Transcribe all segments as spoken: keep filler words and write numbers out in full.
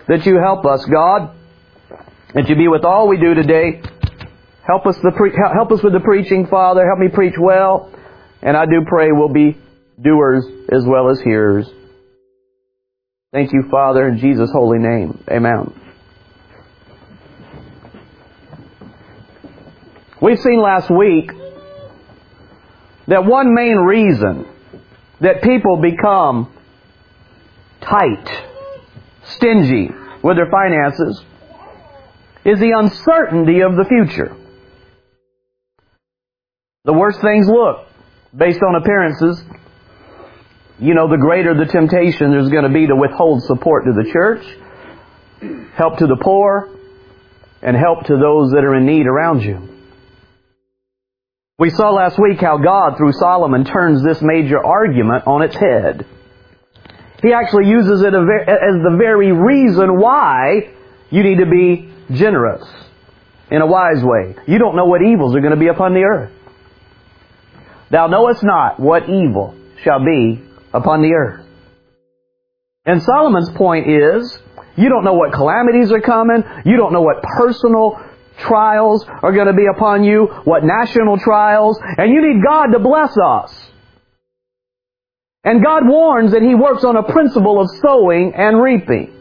that you help us, God, that you be with all we do today. Help us, the pre- help us with the preaching, Father. Help me preach well. And I do pray we'll be doers as well as hearers. Thank you, Father, in Jesus' holy name. Amen. We've seen last week that one main reason that people become tight, stingy with their finances is the uncertainty of the future. The worse things look, based on appearances, you know, the greater the temptation there's going to be to withhold support to the church, help to the poor, and help to those that are in need around you. We saw last week how God, through Solomon, turns this major argument on its head. He actually uses it as the very reason why you need to be generous in a wise way. You don't know what evils are going to be upon the earth. Thou knowest not what evil shall be upon the earth. And Solomon's point is, you don't know what calamities are coming. You don't know what personal trials are going to be upon you, what national trials, and you need God to bless us. And God warns that He works on a principle of sowing and reaping.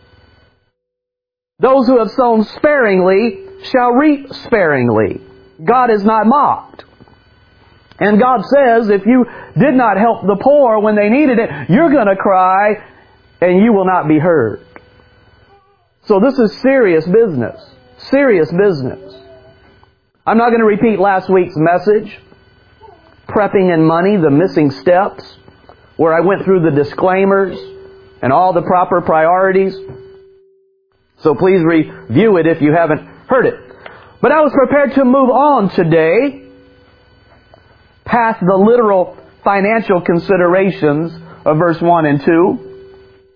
Those who have sown sparingly shall reap sparingly. God is not mocked. And God says, if you did not help the poor when they needed it, you're going to cry and you will not be heard. So this is serious business. Serious business. I'm not going to repeat last week's message, Prepping and Money, the missing steps, where I went through the disclaimers and all the proper priorities. So please review it if you haven't heard it. But I was prepared to move on today past the literal financial considerations of verse one and two,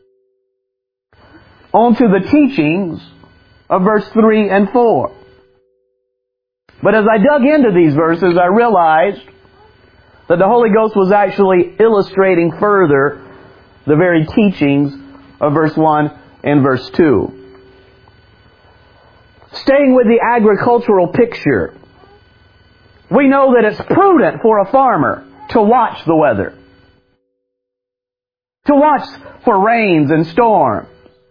onto the teachings of verse three and four. But as I dug into these verses, I realized that the Holy Ghost was actually illustrating further the very teachings of verse one and verse two. Staying with the agricultural picture, we know that it's prudent for a farmer to watch the weather, to watch for rains and storms.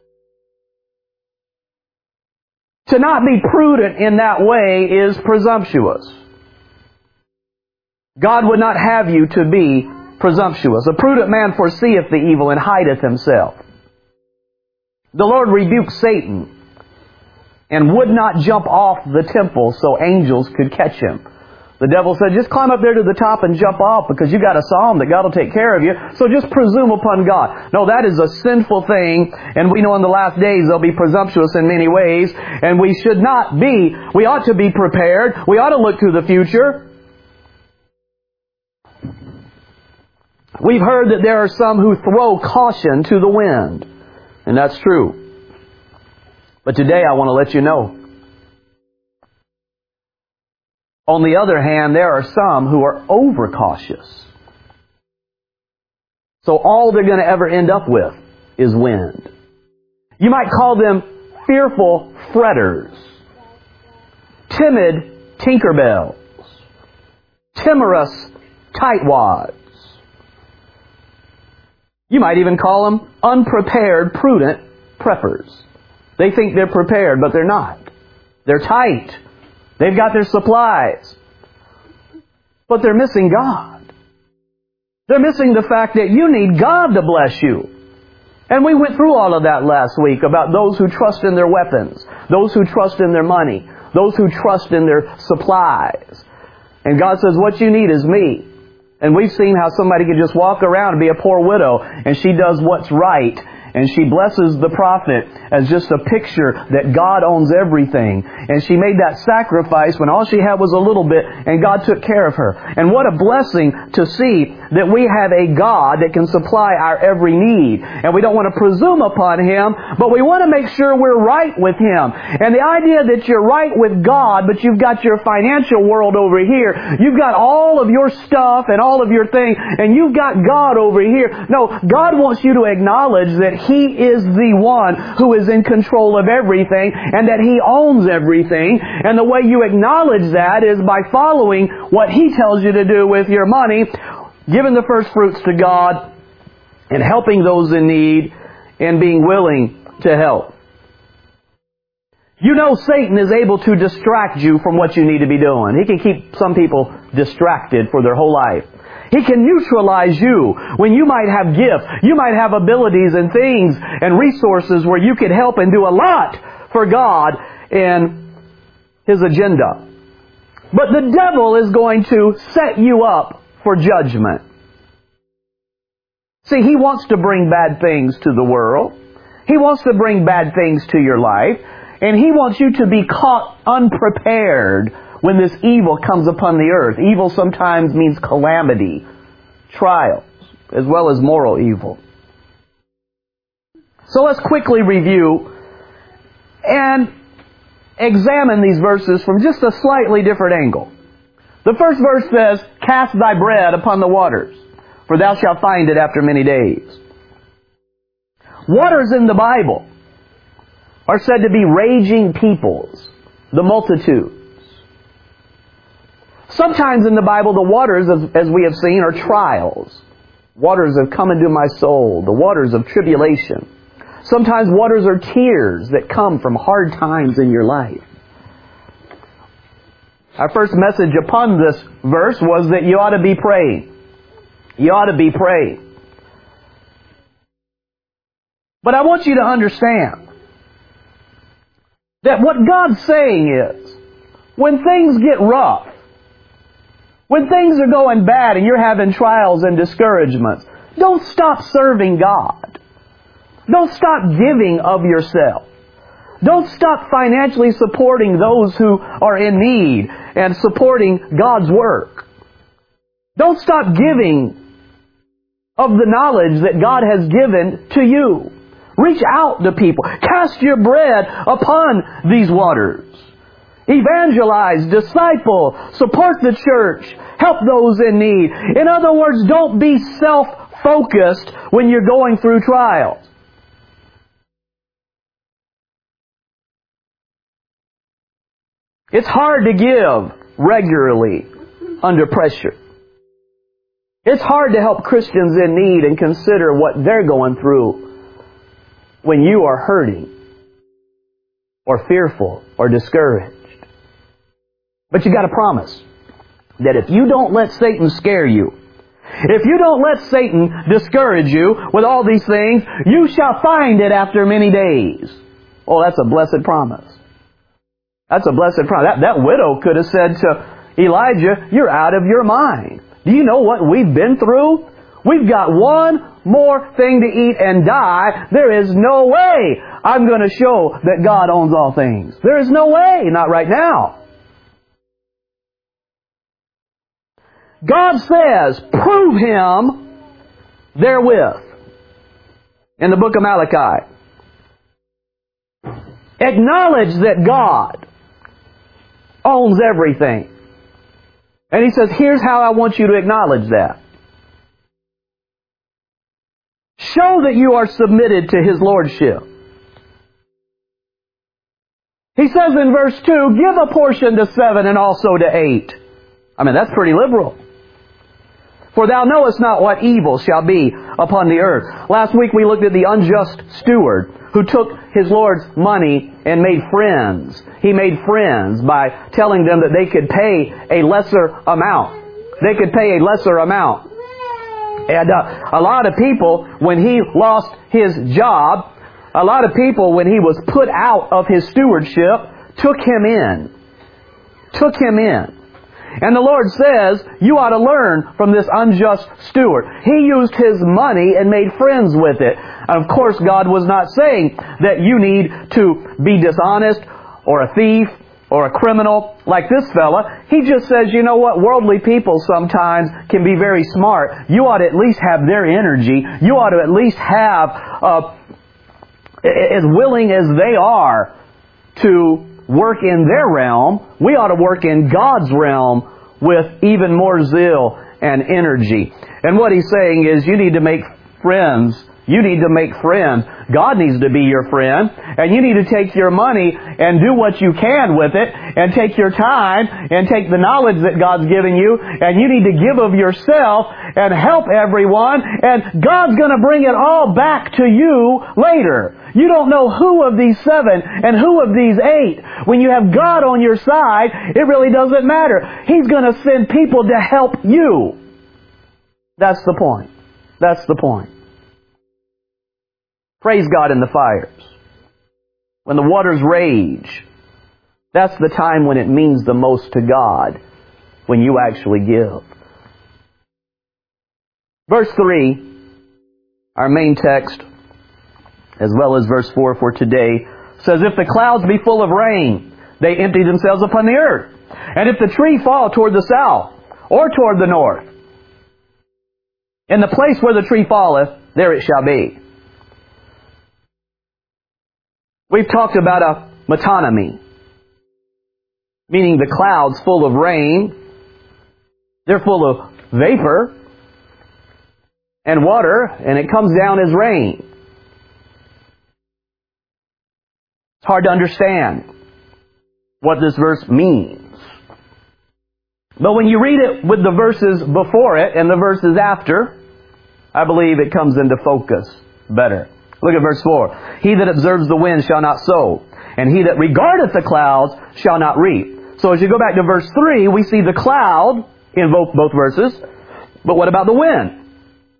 To not be prudent in that way is presumptuous. God would not have you to be presumptuous. A prudent man foreseeth the evil and hideth himself. The Lord rebuked Satan and would not jump off the temple so angels could catch him. The devil said, just climb up there to the top and jump off because you got a psalm that God will take care of you. So just presume upon God. No, that is a sinful thing. And we know in the last days they'll be presumptuous in many ways. And we should not be. We ought to be prepared. We ought to look to the future. We've heard that there are some who throw caution to the wind. And that's true. But today I want to let you know. On the other hand, there are some who are overcautious. So all they're going to ever end up with is wind. You might call them fearful fretters, timid tinkerbells, timorous tightwads. You might even call them unprepared, prudent preppers. They think they're prepared, but they're not. They're tight. They've got their supplies. But they're missing God. They're missing the fact that you need God to bless you. And we went through all of that last week about those who trust in their weapons, those who trust in their money, those who trust in their supplies. And God says, what you need is me. And we've seen how somebody can just walk around and be a poor widow, and she does what's right. And she blesses the prophet as just a picture that God owns everything. And she made that sacrifice when all she had was a little bit, and God took care of her. And what a blessing to see that we have a God that can supply our every need. And we don't want to presume upon Him, but we want to make sure we're right with Him. And the idea that you're right with God, but you've got your financial world over here, you've got all of your stuff and all of your things, and you've got God over here. No, God wants you to acknowledge that that He is the one who is in control of everything and that He owns everything. And the way you acknowledge that is by following what He tells you to do with your money, giving the first fruits to God, and helping those in need, and being willing to help. You know Satan is able to distract you from what you need to be doing. He can keep some people distracted for their whole life. He can neutralize you when you might have gifts, you might have abilities and things and resources where you could help and do a lot for God and His agenda. But the devil is going to set you up for judgment. See, he wants to bring bad things to the world. He wants to bring bad things to your life. And he wants you to be caught unprepared when this evil comes upon the earth. Evil sometimes means calamity, trials, as well as moral evil. So let's quickly review and examine these verses from just a slightly different angle. The first verse says, "Cast thy bread upon the waters, for thou shalt find it after many days." Waters in the Bible are said to be raging peoples, the multitudes. Sometimes in the Bible, the waters, as we have seen, are trials. Waters have come into my soul, the waters of tribulation. Sometimes waters are tears that come from hard times in your life. Our first message upon this verse was that you ought to be praying. You ought to be praying. But I want you to understand that what God's saying is, when things get rough, when things are going bad and you're having trials and discouragements, don't stop serving God. Don't stop giving of yourself. Don't stop financially supporting those who are in need and supporting God's work. Don't stop giving of the knowledge that God has given to you. Reach out to people. Cast your bread upon these waters. Evangelize, disciple, support the church, help those in need. In other words, don't be self-focused when you're going through trials. It's hard to give regularly under pressure. It's hard to help Christians in need and consider what they're going through when you are hurting or fearful or discouraged. But you got to promise that if you don't let Satan scare you, if you don't let Satan discourage you with all these things, you shall find it after many days. Oh, that's a blessed promise. That's a blessed promise. That, that widow could have said to Elijah, "You're out of your mind. Do you know what we've been through? We've got one more thing to eat and die. There is no way I'm going to show that God owns all things. There is no way. Not right now." God says, prove Him therewith. In the book of Malachi. Acknowledge that God owns everything. And He says, here's how I want you to acknowledge that. Show that you are submitted to His Lordship. He says in verse two, give a portion to seven and also to eight. I mean, that's pretty liberal. For thou knowest not what evil shall be upon the earth. Last week we looked at the unjust steward who took his Lord's money and made friends. He made friends by telling them that they could pay a lesser amount. They could pay a lesser amount. And uh, a lot of people, when he lost his job, a lot of people, when he was put out of his stewardship, took him in. Took him in. And the Lord says, you ought to learn from this unjust steward. He used his money and made friends with it. And of course, God was not saying that you need to be dishonest or a thief or a criminal like this fella. He just says, you know what? Worldly people sometimes can be very smart. You ought to at least have their energy. You ought to at least have, uh, as willing as they are to work in their realm, we ought to work in God's realm with even more zeal and energy. And what He's saying is you need to make friends. You need to make friends. God needs to be your friend. And you need to take your money and do what you can with it, and take your time and take the knowledge that God's given you, and you need to give of yourself and help everyone, and God's going to bring it all back to you later. You don't know who of these seven and who of these eight. When you have God on your side, it really doesn't matter. He's going to send people to help you. That's the point. That's the point. Praise God in the fires. When the waters rage, that's the time when it means the most to God, when you actually give. Verse three, our main text, as well as verse four for today, says, if the clouds be full of rain, they empty themselves upon the earth. And if the tree fall toward the south or toward the north, in the place where the tree falleth, there it shall be. We've talked about a metonymy, meaning the clouds full of rain. They're full of vapor and water, and it comes down as rain. It's hard to understand what this verse means. But when you read it with the verses before it and the verses after, I believe it comes into focus better. Look at verse four. He that observes the wind shall not sow, and he that regardeth the clouds shall not reap. So as you go back to verse three, we see the cloud in both, both verses. But what about the wind?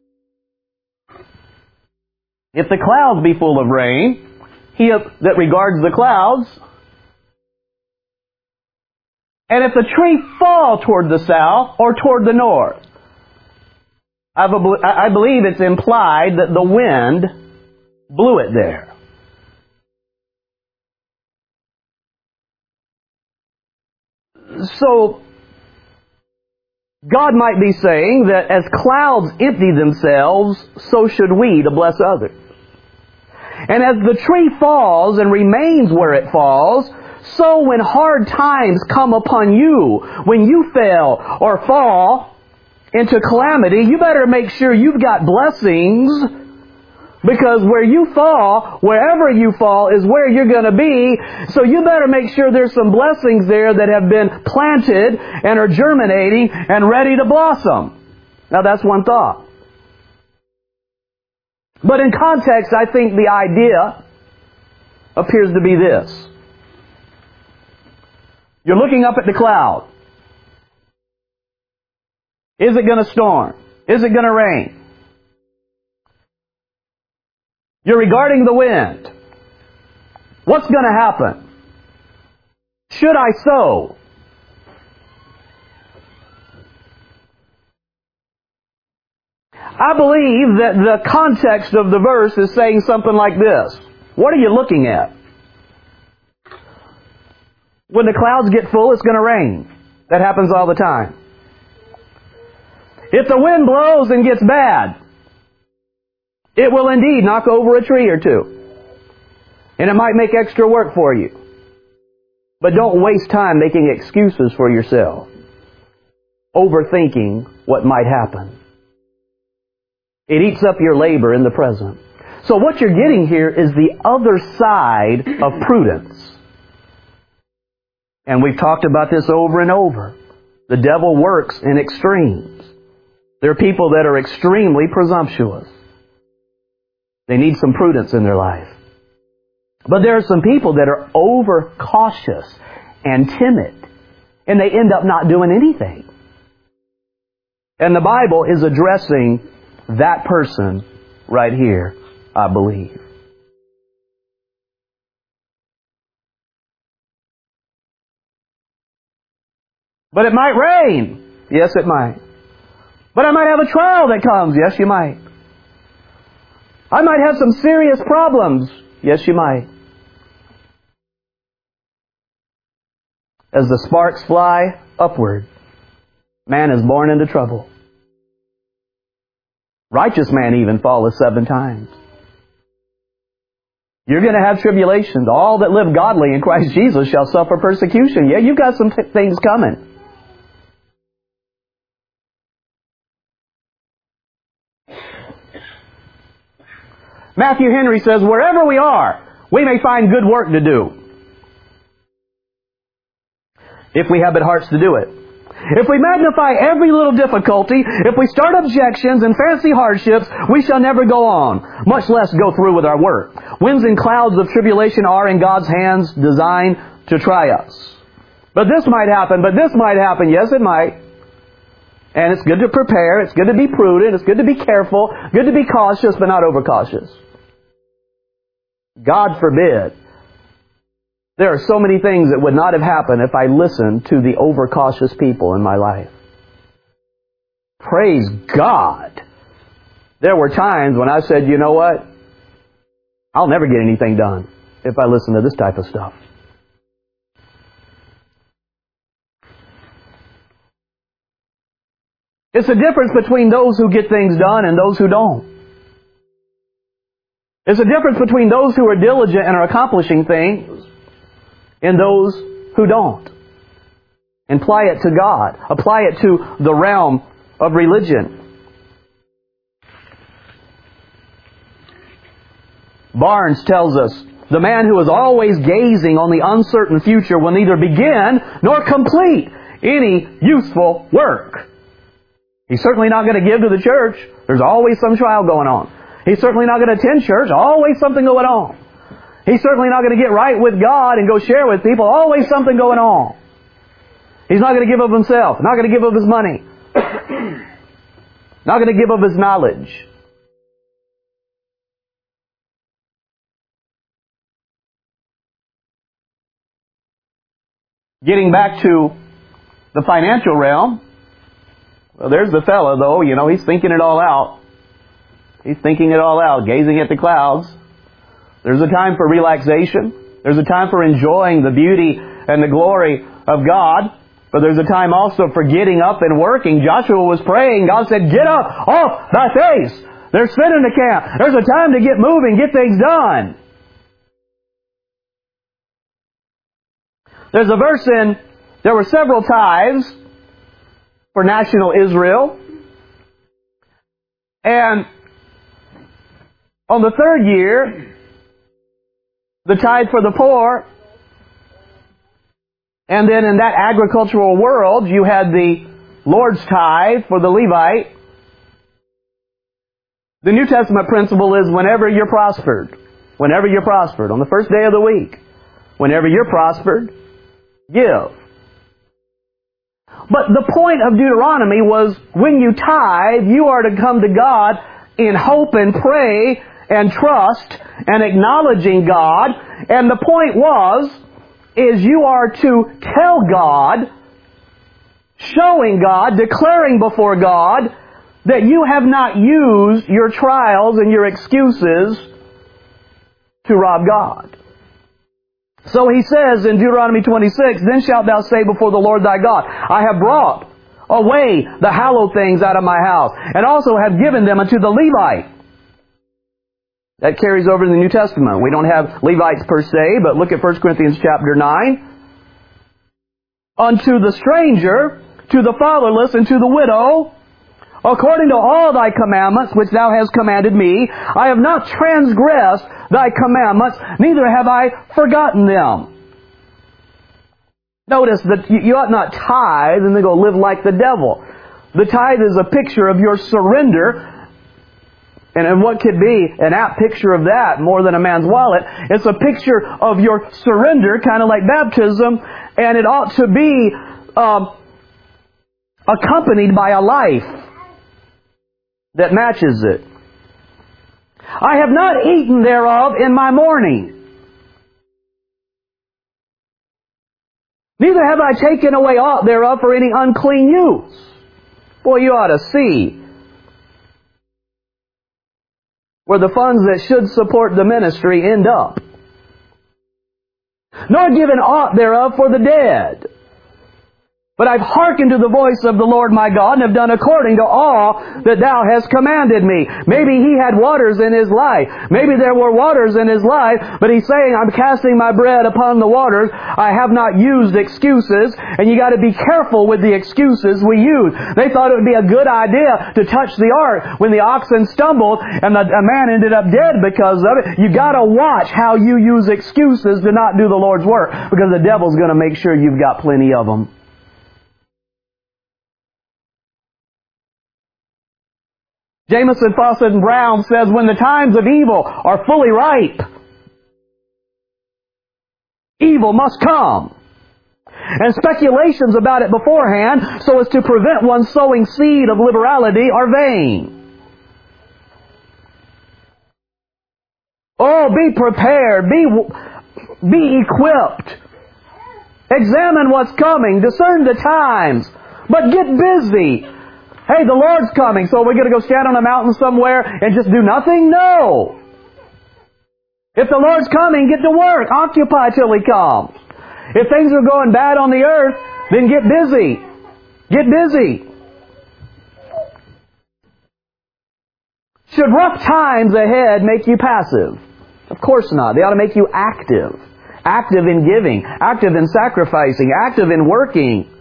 If the clouds be full of rain, he that regards the clouds, and if the tree fall toward the south or toward the north, I believe it's implied that the wind blew it there. So, God might be saying that as clouds empty themselves, so should we to bless others. And as the tree falls and remains where it falls, so when hard times come upon you, when you fail or fall into calamity, you better make sure you've got blessings, because where you fall, wherever you fall, is where you're going to be. So you better make sure there's some blessings there that have been planted and are germinating and ready to blossom. Now that's one thought. But in context, I think the idea appears to be this. You're looking up at the cloud. Is it going to storm? Is it going to rain? You're regarding the wind. What's going to happen? Should I sow? I believe that the context of the verse is saying something like this. What are you looking at? When the clouds get full, it's going to rain. That happens all the time. If the wind blows and gets bad, it will indeed knock over a tree or two. And it might make extra work for you. But don't waste time making excuses for yourself, overthinking what might happen. It eats up your labor in the present. So what you're getting here is the other side of prudence. And we've talked about this over and over. The devil works in extremes. There are people that are extremely presumptuous. They need some prudence in their life. But there are some people that are overcautious and timid, and they end up not doing anything. And the Bible is addressing that person right here, I believe. But it might rain. Yes, it might. But I might have a trial that comes. Yes, you might. I might have some serious problems. Yes, you might. As the sparks fly upward, man is born into trouble. Righteous man even falleth seven times. You're going to have tribulations. All that live godly in Christ Jesus shall suffer persecution. Yeah, you've got some t- things coming. Matthew Henry says, wherever we are, we may find good work to do, if we have but hearts to do it. If we magnify every little difficulty, if we start objections and fancy hardships, we shall never go on, much less go through with our work. Winds and clouds of tribulation are in God's hands designed to try us. But this might happen, but this might happen. Yes, it might. And it's good to prepare, it's good to be prudent, it's good to be careful, good to be cautious, but not overcautious. God forbid. There are so many things that would not have happened if I listened to the overcautious people in my life. Praise God! There were times when I said, you know what? I'll never get anything done if I listen to this type of stuff. It's the difference between those who get things done and those who don't. It's the difference between those who are diligent and are accomplishing things and those who don't. And apply it to God. Apply it to the realm of religion. Barnes tells us, the man who is always gazing on the uncertain future will neither begin nor complete any useful work. He's certainly not going to give to the church. There's always some trial going on. He's certainly not going to attend church. Always something going on. He's certainly not going to get right with God and go share with people. Always something going on. He's not going to give of himself. Not going to give of his money. Not going to give of his knowledge. Getting back to the financial realm, well, there's the fellow, though. You know, he's thinking it all out. He's thinking it all out, gazing at the clouds. There's a time for relaxation. There's a time for enjoying the beauty and the glory of God. But there's a time also for getting up and working. Joshua was praying. God said, get up off thy face. They're spinning the camp. There's a time to get moving, get things done. There's a verse in, there were several tithes for national Israel. And on the third year, the tithe for the poor. And then in that agricultural world, you had the Lord's tithe for the Levite. The New Testament principle is whenever you're prospered, whenever you're prospered, on the first day of the week, whenever you're prospered, give. But the point of Deuteronomy was when you tithe, you are to come to God in hope and pray and trust and acknowledging God. And the point was, is you are to tell God, showing God, declaring before God that you have not used your trials and your excuses to rob God. So he says in Deuteronomy twenty-six, then shalt thou say before the Lord thy God, I have brought away the hallowed things out of my house, and also have given them unto the Levite. That carries over in the New Testament. We don't have Levites per se, but look at First Corinthians chapter nine. Unto the stranger, to the fatherless, and to the widow, according to all thy commandments which thou hast commanded me, I have not transgressed thy commandments, neither have I forgotten them. Notice that you ought not tithe and then go live like the devil. The tithe is a picture of your surrender. And, and what could be an apt picture of that more than a man's wallet? It's a picture of your surrender, kind of like baptism, and it ought to be um, accompanied by a life that matches it. I have not eaten thereof in my mourning, neither have I taken away aught thereof for any unclean use. Boy, you ought to see where the funds that should support the ministry end up. Nor given aught thereof for the dead. But I've hearkened to the voice of the Lord my God, and have done according to all that thou hast commanded me. Maybe he had waters in his life. Maybe there were waters in his life, but he's saying, I'm casting my bread upon the waters. I have not used excuses, and you got to be careful with the excuses we use. They thought it would be a good idea to touch the ark when the oxen stumbled, and the, a man ended up dead because of it. You got to watch how you use excuses to not do the Lord's work, because the devil's going to make sure you've got plenty of them. Jamieson, Fawcett, and Brown says, when the times of evil are fully ripe, evil must come. And speculations about it beforehand, so as to prevent one sowing seed of liberality, are vain. Oh, be prepared, be, be equipped. Examine what's coming, discern the times, but get busy. Hey, the Lord's coming, so we're going to go stand on a mountain somewhere and just do nothing? No. If the Lord's coming, get to work. Occupy till He comes. If things are going bad on the earth, then get busy. Get busy. Should rough times ahead make you passive? Of course not. They ought to make you active. Active in giving. Active in sacrificing. Active in working.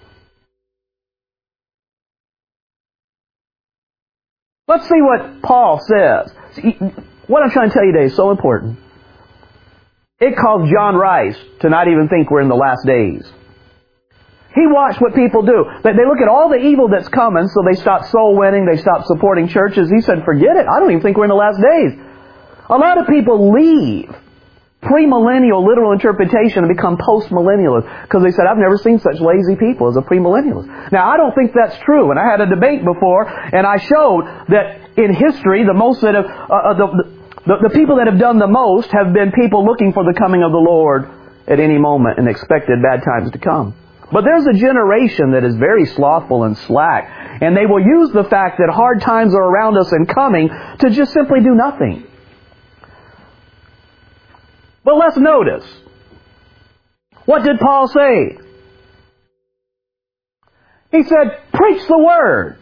Let's see what Paul says. See, what I'm trying to tell you today is so important. It caused John Rice to not even think we're in the last days. He watched what people do. They look at all the evil that's coming, so they stop soul winning, they stop supporting churches. He said, forget it. I don't even think we're in the last days. A lot of people leave premillennial literal interpretation and become postmillennialists because they said, I've never seen such lazy people as a premillennialist. Now, I don't think that's true. And I had a debate before, and I showed that in history, the most that have, uh, the, the, the people that have done the most have been people looking for the coming of the Lord at any moment and expected bad times to come. But there's a generation that is very slothful and slack, and they will use the fact that hard times are around us and coming to just simply do nothing. But let's notice. What did Paul say? He said, preach the Word.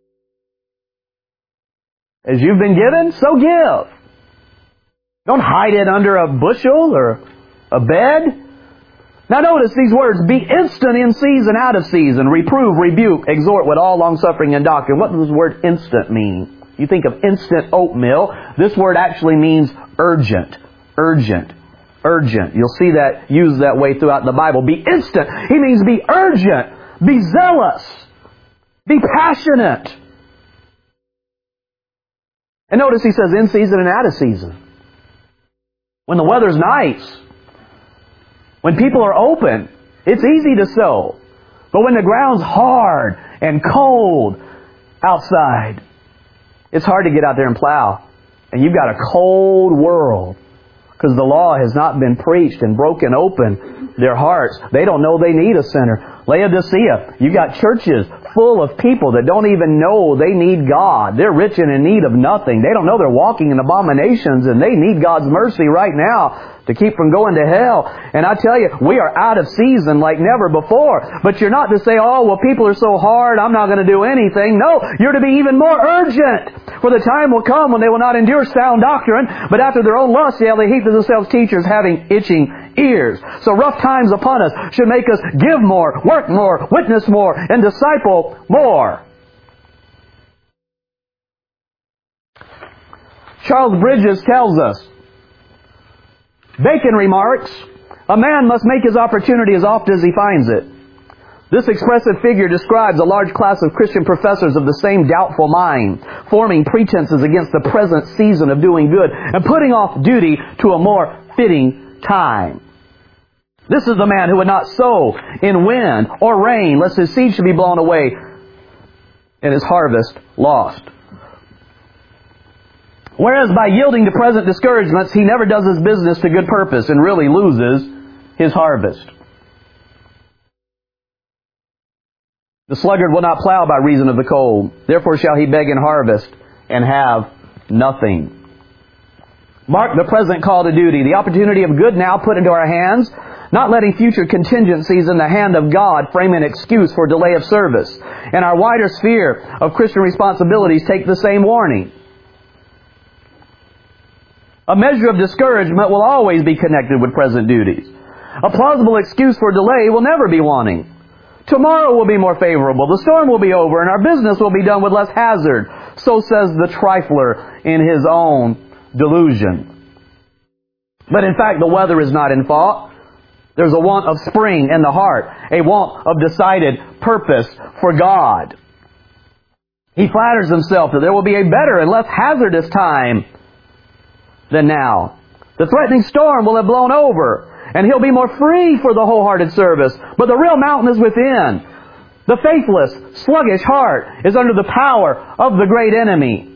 As you've been given, so give. Don't hide it under a bushel or a bed. Now notice these words, be instant in season, out of season, reprove, rebuke, exhort with all longsuffering and doctrine. What does the word instant mean? You think of instant oatmeal. This word actually means urgent, urgent. Urgent. You'll see that used that way throughout the Bible. Be instant. He means be urgent. Be zealous. Be passionate. And notice he says in season and out of season. When the weather's nice, when people are open, it's easy to sow. But when the ground's hard and cold outside, it's hard to get out there and plow. And you've got a cold world. Because the law has not been preached and broken open their hearts. They don't know they need a sinner. Laodicea, you got churches full of people that don't even know they need God. They're rich and in need of nothing. They don't know they're walking in abominations, and they need God's mercy right now to keep from going to hell. And I tell you, we are out of season like never before. But you're not to say, oh, well, people are so hard, I'm not going to do anything. No, you're to be even more urgent. For the time will come when they will not endure sound doctrine, but after their own lust shall they heap to themselves teachers having itching ears. So rough times upon us should make us give more, work more, witness more, and disciple more. Charles Bridges tells us, Bacon remarks, a man must make his opportunity as oft as he finds it. This expressive figure describes a large class of Christian professors of the same doubtful mind, forming pretenses against the present season of doing good and putting off duty to a more fitting time. This is the man who would not sow in wind or rain, lest his seed should be blown away and his harvest lost. Whereas by yielding to present discouragements, he never does his business to good purpose and really loses his harvest. The sluggard will not plow by reason of the cold. Therefore shall he beg in harvest and have nothing. Mark the present call to duty. The opportunity of good now put into our hands Not letting future contingencies in the hand of God frame an excuse for delay of service. And our wider sphere of Christian responsibilities take the same warning. A measure of discouragement will always be connected with present duties. A plausible excuse for delay will never be wanting. Tomorrow will be more favorable. The storm will be over and our business will be done with less hazard. So says the trifler in his own delusion. But in fact, the weather is not in fault. There's a want of spring in the heart, a want of decided purpose for God. He flatters himself that there will be a better and less hazardous time than now. The threatening storm will have blown over, and he'll be more free for the wholehearted service. But the real mountain is within. The faithless, sluggish heart is under the power of the great enemy.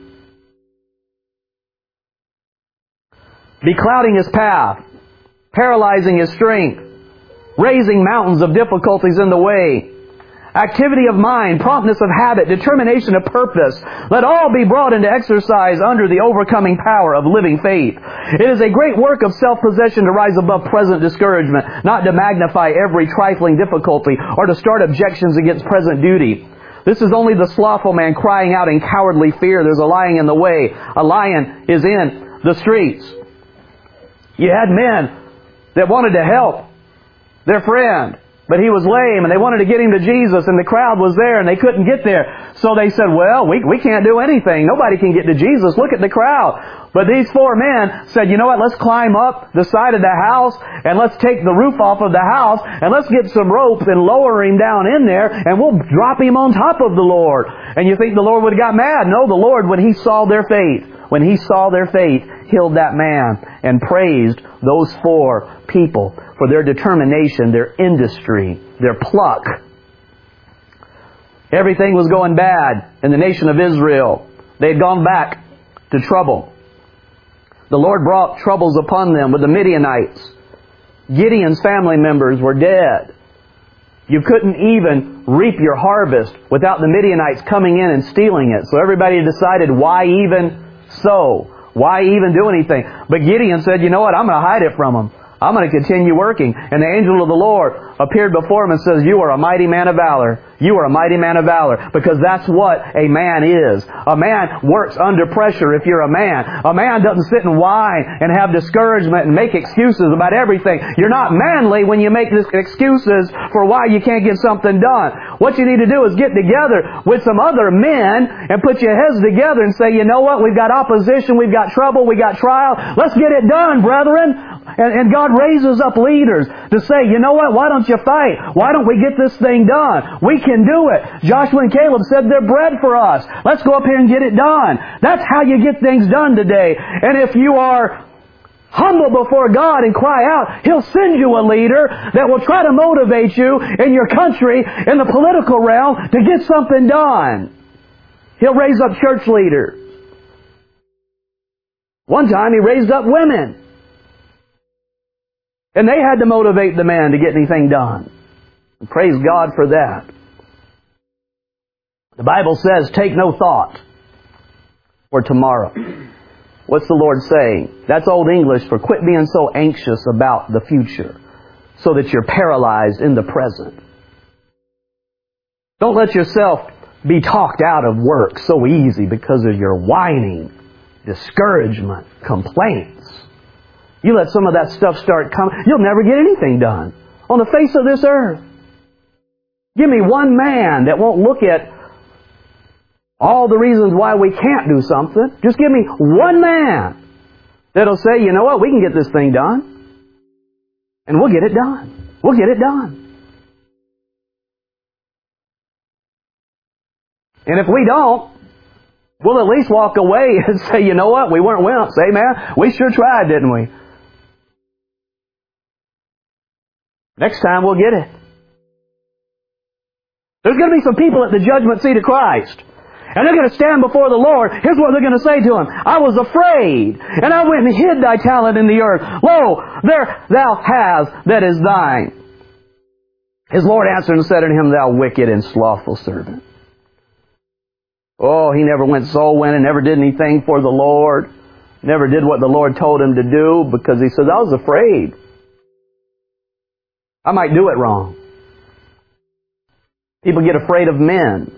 Beclouding his path, paralyzing his strength, raising mountains of difficulties in the way. Activity of mind, promptness of habit, determination of purpose. Let all be brought into exercise under the overcoming power of living faith. It is a great work of self-possession to rise above present discouragement, not to magnify every trifling difficulty or to start objections against present duty. This is only the slothful man crying out in cowardly fear. There's a lion in the way. A lion is in the streets. You had men that wanted to help their friend, but he was lame, and they wanted to get him to Jesus, and the crowd was there, and they couldn't get there. So they said, well, we, we can't do anything. Nobody can get to Jesus. Look at the crowd. But these four men said, you know what, let's climb up the side of the house, and let's take the roof off of the house, and let's get some ropes and lower him down in there, and we'll drop him on top of the Lord. And you think the Lord would have got mad? No, the Lord, when He saw their faith, when He saw their faith, healed that man and praised those four people for their determination, their industry, their pluck. Everything was going bad in the nation of Israel. They had gone back to trouble. The Lord brought troubles upon them with the Midianites. Gideon's family members were dead. You couldn't even reap your harvest without the Midianites coming in and stealing it. So everybody decided, why even sow? Why even do anything? But Gideon said, you know what, I'm going to hide it from them. I'm going to continue working. And the angel of the Lord appeared before him and says, you are a mighty man of valor. You are a mighty man of valor. Because that's what a man is. A man works under pressure if you're a man. A man doesn't sit and whine and have discouragement and make excuses about everything. You're not manly when you make excuses for why you can't get something done. What you need to do is get together with some other men and put your heads together and say, you know what, we've got opposition, we've got trouble, we've got trial. Let's get it done, brethren. And, and God raises up leaders to say, you know what, why don't you fight? Why don't we get this thing done? We can do it. Joshua and Caleb said they're bread for us. Let's go up here and get it done. That's how you get things done today. And if you are humble before God and cry out, He'll send you a leader that will try to motivate you in your country, in the political realm, to get something done. He'll raise up church leaders. One time He raised up women. And they had to motivate the man to get anything done. And praise God for that. The Bible says, take no thought for tomorrow. What's the Lord saying? That's Old English for quit being so anxious about the future so that you're paralyzed in the present. Don't let yourself be talked out of work so easy because of your whining, discouragement, complaints. You let some of that stuff start coming, you'll never get anything done on the face of this earth. Give me one man that won't look at all the reasons why we can't do something. Just give me one man that'll say, you know what, we can get this thing done. And we'll get it done. We'll get it done. And if we don't, we'll at least walk away and say, you know what, we weren't wimps. Hey man, we sure tried, didn't we? Next time we'll get it. There's going to be some people at the judgment seat of Christ. And they're going to stand before the Lord. Here's what they're going to say to Him. I was afraid, and I went and hid Thy talent in the earth. Lo, there Thou hast that is Thine. His Lord answered and said unto him, Thou wicked and slothful servant. Oh, he never went soul winning, never did anything for the Lord. Never did what the Lord told him to do because he said, I was afraid. I might do it wrong. People get afraid of men.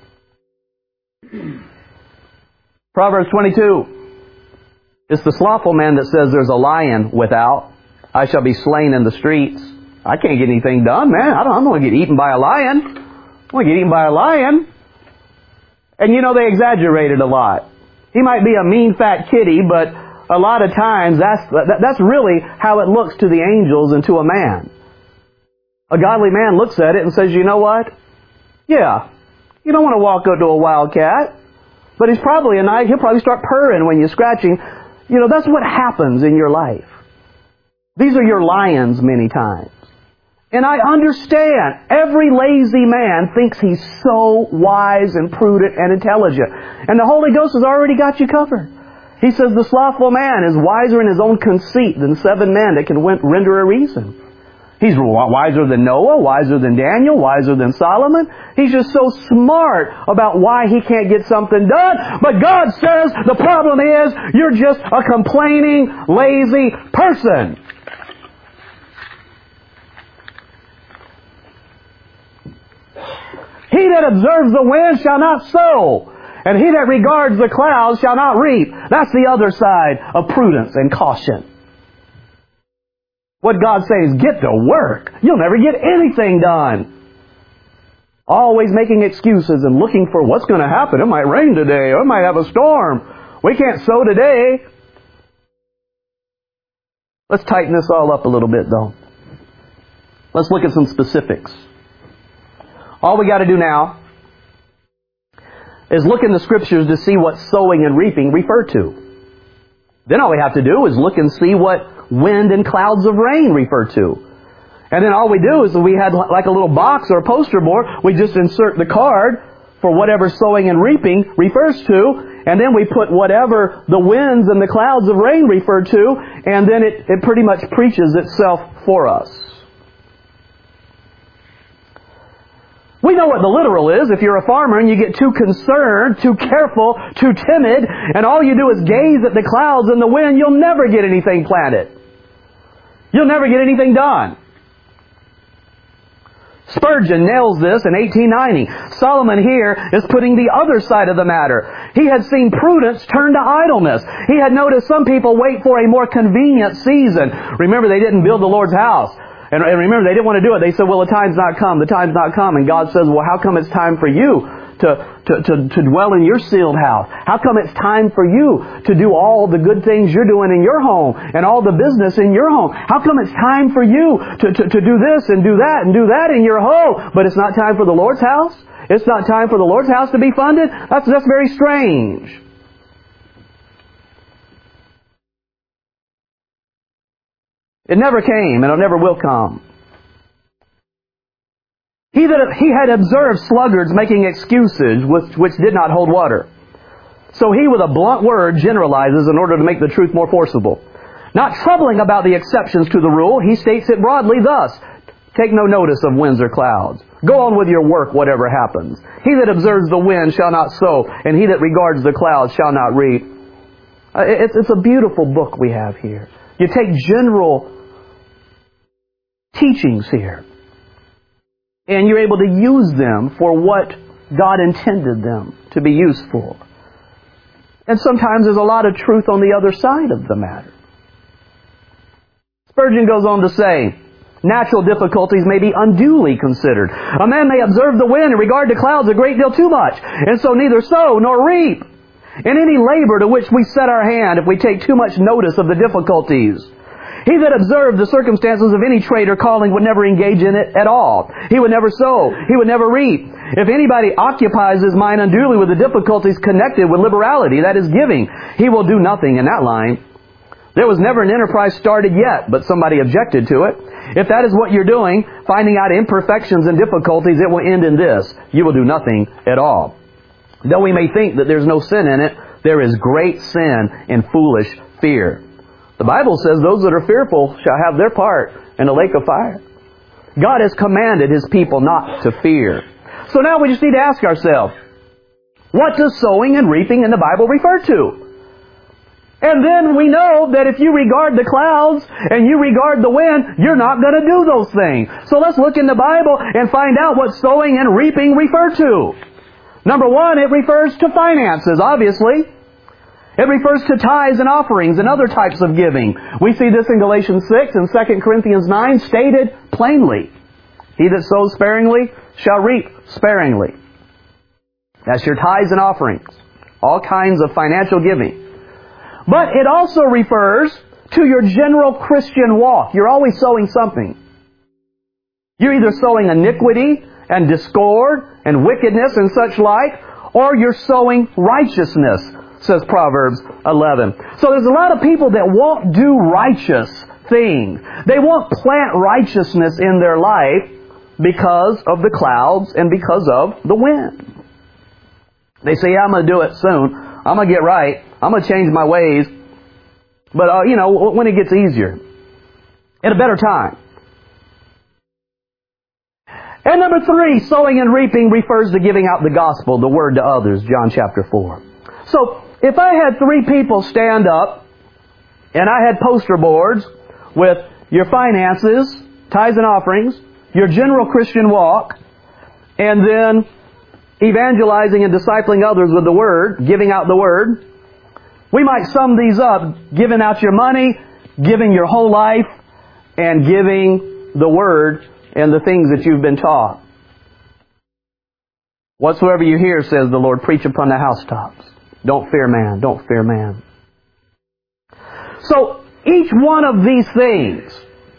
Proverbs twenty-two. It's the slothful man that says there's a lion without. I shall be slain in the streets. I can't get anything done, man. I don't, I'm going to get eaten by a lion. I'm going to get eaten by a lion. And you know, they exaggerate it a lot. He might be a mean fat kitty, but a lot of times that's, that's really how it looks to the angels and to a man. A godly man looks at it and says, you know what? Yeah, you don't want to walk up to a wildcat. But he's probably a nice, he'll probably start purring when you're scratching. You know, that's what happens in your life. These are your lions many times. And I understand every lazy man thinks he's so wise and prudent and intelligent. And the Holy Ghost has already got you covered. He says the slothful man is wiser in his own conceit than seven men that can render a reason. He's wiser than Noah, wiser than Daniel, wiser than Solomon. He's just so smart about why he can't get something done. But God says the problem is you're just a complaining, lazy person. He that observes the wind shall not sow, and he that regards the clouds shall not reap. That's the other side of prudence and caution. What God says is get to work. You'll never get anything done. Always making excuses and looking for what's going to happen. It might rain today, or it might have a storm. We can't sow today. Let's tighten this all up a little bit, though. Let's look at some specifics. All we got to do now is look in the Scriptures to see what sowing and reaping refer to. Then all we have to do is look and see what wind and clouds of rain refer to. And then all we do is we had like a little box or a poster board. We just insert the card for whatever sowing and reaping refers to. And then we put whatever the winds and the clouds of rain refer to. And then it, it pretty much preaches itself for us. We know what the literal is. If you're a farmer and you get too concerned, too careful, too timid, and all you do is gaze at the clouds and the wind, you'll never get anything planted. You'll never get anything done. Spurgeon nails this in eighteen ninety. Solomon here is putting the other side of the matter. He had seen prudence turn to idleness. He had noticed some people wait for a more convenient season. Remember, they didn't build the Lord's house. And remember, they didn't want to do it. They said, well, the time's not come. The time's not come. And God says, well, how come it's time for you to, to, to, to dwell in your sealed house? How come it's time for you to do all the good things you're doing in your home and all the business in your home? How come it's time for you to, to, to do this and do that and do that in your home, but it's not time for the Lord's house? It's not time for the Lord's house to be funded? That's, that's very strange. It never came, and it never will come. He that he had observed sluggards making excuses which, which did not hold water. So he with a blunt word generalizes in order to make the truth more forcible. Not troubling about the exceptions to the rule, he states it broadly thus. Take no notice of winds or clouds. Go on with your work, whatever happens. He that observes the wind shall not sow, and he that regards the clouds shall not reap. It's, it's a beautiful book we have here. You take general teachings here, and you're able to use them for what God intended them to be used for. And sometimes there's a lot of truth on the other side of the matter. Spurgeon goes on to say, natural difficulties may be unduly considered. A man may observe the wind and regard the clouds a great deal too much, and so neither sow nor reap. In any labor to which we set our hand, if we take too much notice of the difficulties, he that observed the circumstances of any trade or calling would never engage in it at all. He would never sow. He would never reap. If anybody occupies his mind unduly with the difficulties connected with liberality, that is giving, he will do nothing in that line. There was never an enterprise started yet, but somebody objected to it. If that is what you're doing, finding out imperfections and difficulties, it will end in this. You will do nothing at all. Though we may think that there's no sin in it, there is great sin in foolish fear. The Bible says those that are fearful shall have their part in a lake of fire. God has commanded His people not to fear. So now we just need to ask ourselves, what does sowing and reaping in the Bible refer to? And then we know that if you regard the clouds and you regard the wind, you're not going to do those things. So let's look in the Bible and find out what sowing and reaping refer to. Number one, it refers to finances, obviously. It refers to tithes and offerings and other types of giving. We see this in Galatians six and Second Corinthians nine stated plainly. He that sows sparingly shall reap sparingly. That's your tithes and offerings. All kinds of financial giving. But it also refers to your general Christian walk. You're always sowing something. You're either sowing iniquity and discord and wickedness and such like, or you're sowing righteousness, says Proverbs eleven. So there's a lot of people that won't do righteous things. They won't plant righteousness in their life because of the clouds and because of the wind. They say, yeah, I'm going to do it soon. I'm going to get right. I'm going to change my ways. But, uh, you know, when it gets easier. At a better time. And number three, sowing and reaping refers to giving out the gospel, the word to others, John chapter four. So, if I had three people stand up, and I had poster boards with your finances, tithes and offerings, your general Christian walk, and then evangelizing and discipling others with the Word, giving out the Word, we might sum these up, giving out your money, giving your whole life, and giving the Word and the things that you've been taught. Whatsoever you hear, says the Lord, preach upon the housetops. Don't fear man. Don't fear man. So, each one of these things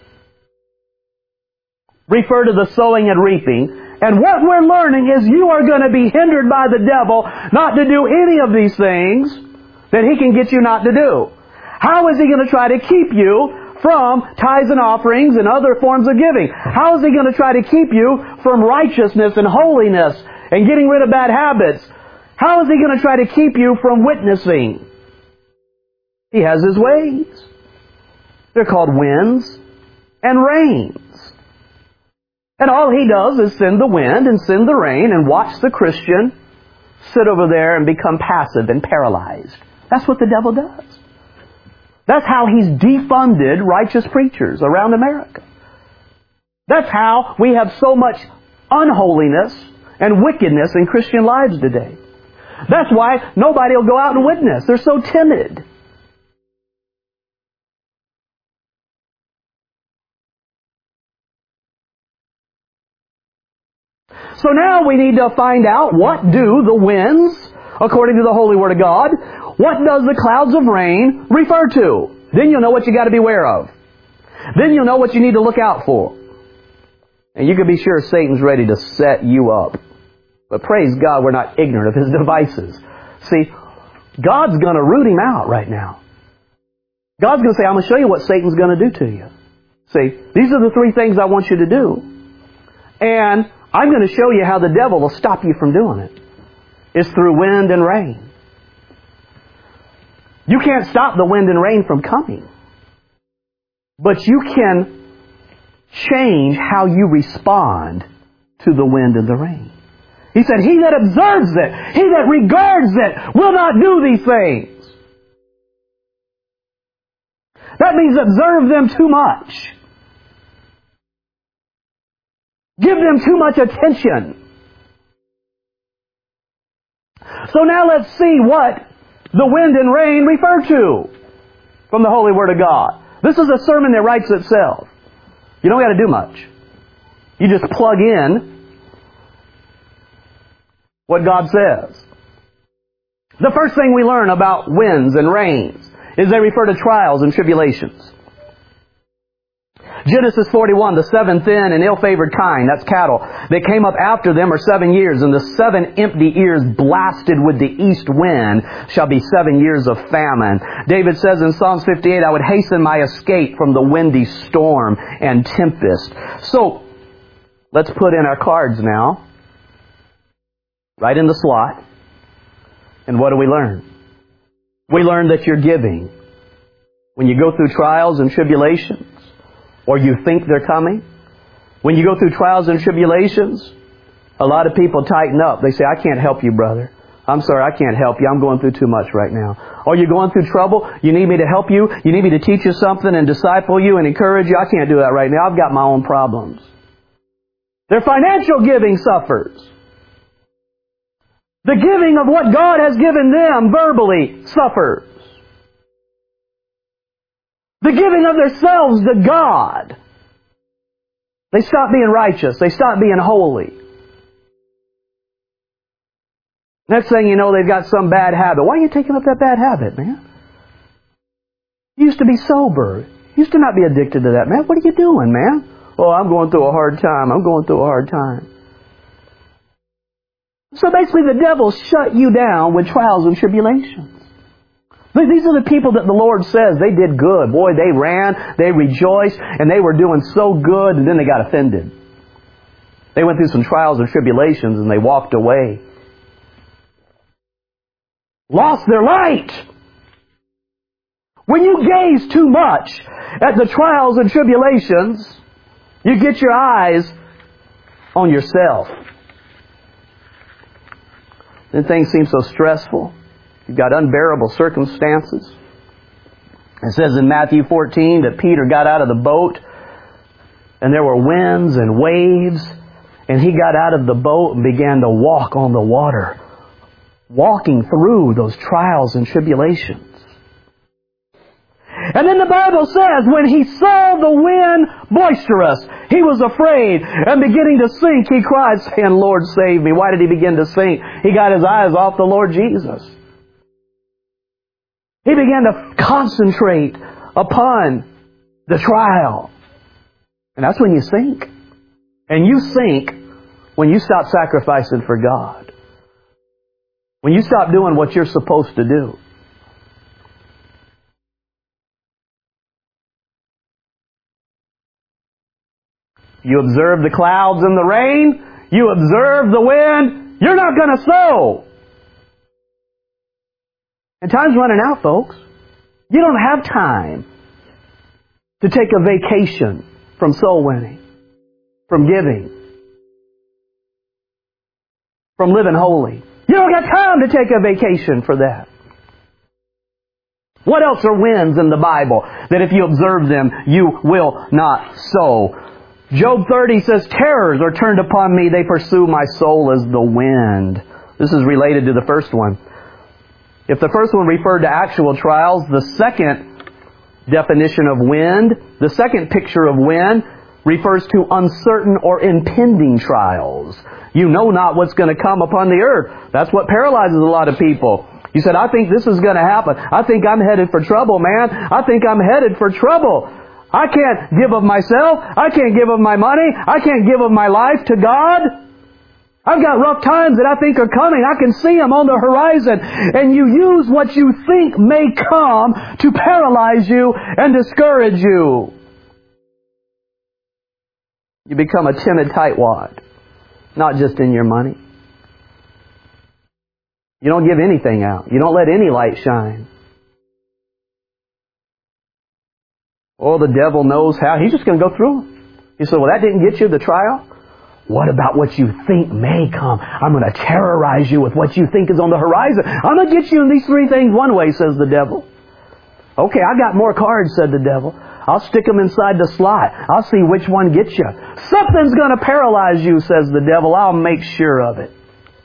refer to the sowing and reaping. And what we're learning is you are going to be hindered by the devil not to do any of these things that he can get you not to do. How is he going to try to keep you from tithes and offerings and other forms of giving? How is he going to try to keep you from righteousness and holiness and getting rid of bad habits? How is he going to try to keep you from witnessing? He has his ways. They're called winds and rains. And all he does is send the wind and send the rain and watch the Christian sit over there and become passive and paralyzed. That's what the devil does. That's how he's defunded righteous preachers around America. That's how we have so much unholiness and wickedness in Christian lives today. That's why nobody will go out and witness. They're so timid. So now we need to find out, what do the winds, according to the Holy Word of God, what does the clouds of rain refer to? Then you'll know what you got to beware of. Then you'll know what you need to look out for. And you can be sure Satan's ready to set you up. But praise God, we're not ignorant of his devices. See, God's going to root him out right now. God's going to say, I'm going to show you what Satan's going to do to you. See, these are the three things I want you to do. And I'm going to show you how the devil will stop you from doing it. It's through wind and rain. You can't stop the wind and rain from coming. But you can change how you respond to the wind and the rain. He said, he that observes it, he that regards it, will not do these things. That means observe them too much. Give them too much attention. So now let's see what the wind and rain refer to from the Holy Word of God. This is a sermon that writes itself. You don't got to do much. You just plug in what God says. The first thing we learn about winds and rains is they refer to trials and tribulations. Genesis forty-one, the seven thin and ill-favored kind, that's cattle, that came up after them are seven years, and the seven empty ears blasted with the east wind shall be seven years of famine. David says in Psalms fifty-eight, I would hasten my escape from the windy storm and tempest. So, let's put in our cards now, right in the slot. And what do we learn? We learn that you're giving. When you go through trials and tribulations, or you think they're coming, when you go through trials and tribulations, a lot of people tighten up. They say, I can't help you, brother. I'm sorry, I can't help you. I'm going through too much right now. Or you're going through trouble. You need me to help you. You need me to teach you something and disciple you and encourage you. I can't do that right now. I've got my own problems. Their financial giving suffers. The giving of what God has given them verbally suffers. The giving of themselves to God. They stop being righteous. They stop being holy. Next thing you know, they've got some bad habit. Why are you taking up that bad habit, man? You used to be sober. You used to not be addicted to that, man. What are you doing, man? Oh, I'm going through a hard time. I'm going through a hard time. So basically the devil shut you down with trials and tribulations. These are the people that the Lord says they did good. Boy, they ran, they rejoiced, and they were doing so good, and then they got offended. They went through some trials and tribulations, and they walked away. Lost their light. When you gaze too much at the trials and tribulations, you get your eyes on yourself. Then things seem so stressful. You've got unbearable circumstances. It says in Matthew fourteen that Peter got out of the boat and there were winds and waves, and he got out of the boat and began to walk on the water, walking through those trials and tribulations. And then the Bible says when he saw the wind boisterous, he was afraid, and beginning to sink, he cried, saying, Lord, save me. Why did he begin to sink? He got his eyes off the Lord Jesus. He began to concentrate upon the trial. And that's when you sink. And you sink when you stop sacrificing for God. When you stop doing what you're supposed to do. You observe the clouds and the rain. You observe the wind. You're not going to sow. And time's running out, folks. You don't have time to take a vacation from soul winning, from giving, from living holy. You don't got time to take a vacation for that. What else are winds in the Bible that if you observe them, you will not sow? Job thirty says, terrors are turned upon me. They pursue my soul as the wind. This is related to the first one. If the first one referred to actual trials, the second definition of wind, the second picture of wind, refers to uncertain or impending trials. You know not what's going to come upon the earth. That's what paralyzes a lot of people. You said, I think this is going to happen. I think I'm headed for trouble, man. I think I'm headed for trouble. I can't give of myself. I can't give of my money. I can't give of my life to God. I've got rough times that I think are coming. I can see them on the horizon. And you use what you think may come to paralyze you and discourage you. You become a timid tightwad, not just in your money. You don't give anything out. You don't let any light shine. Oh, the devil knows how. He's just going to go through. You say, well, that didn't get you the trial? What about what you think may come? I'm going to terrorize you with what you think is on the horizon. I'm going to get you in these three things one way, says the devil. Okay, I got more cards, said the devil. I'll stick them inside the slot. I'll see which one gets you. Something's going to paralyze you, says the devil. I'll make sure of it.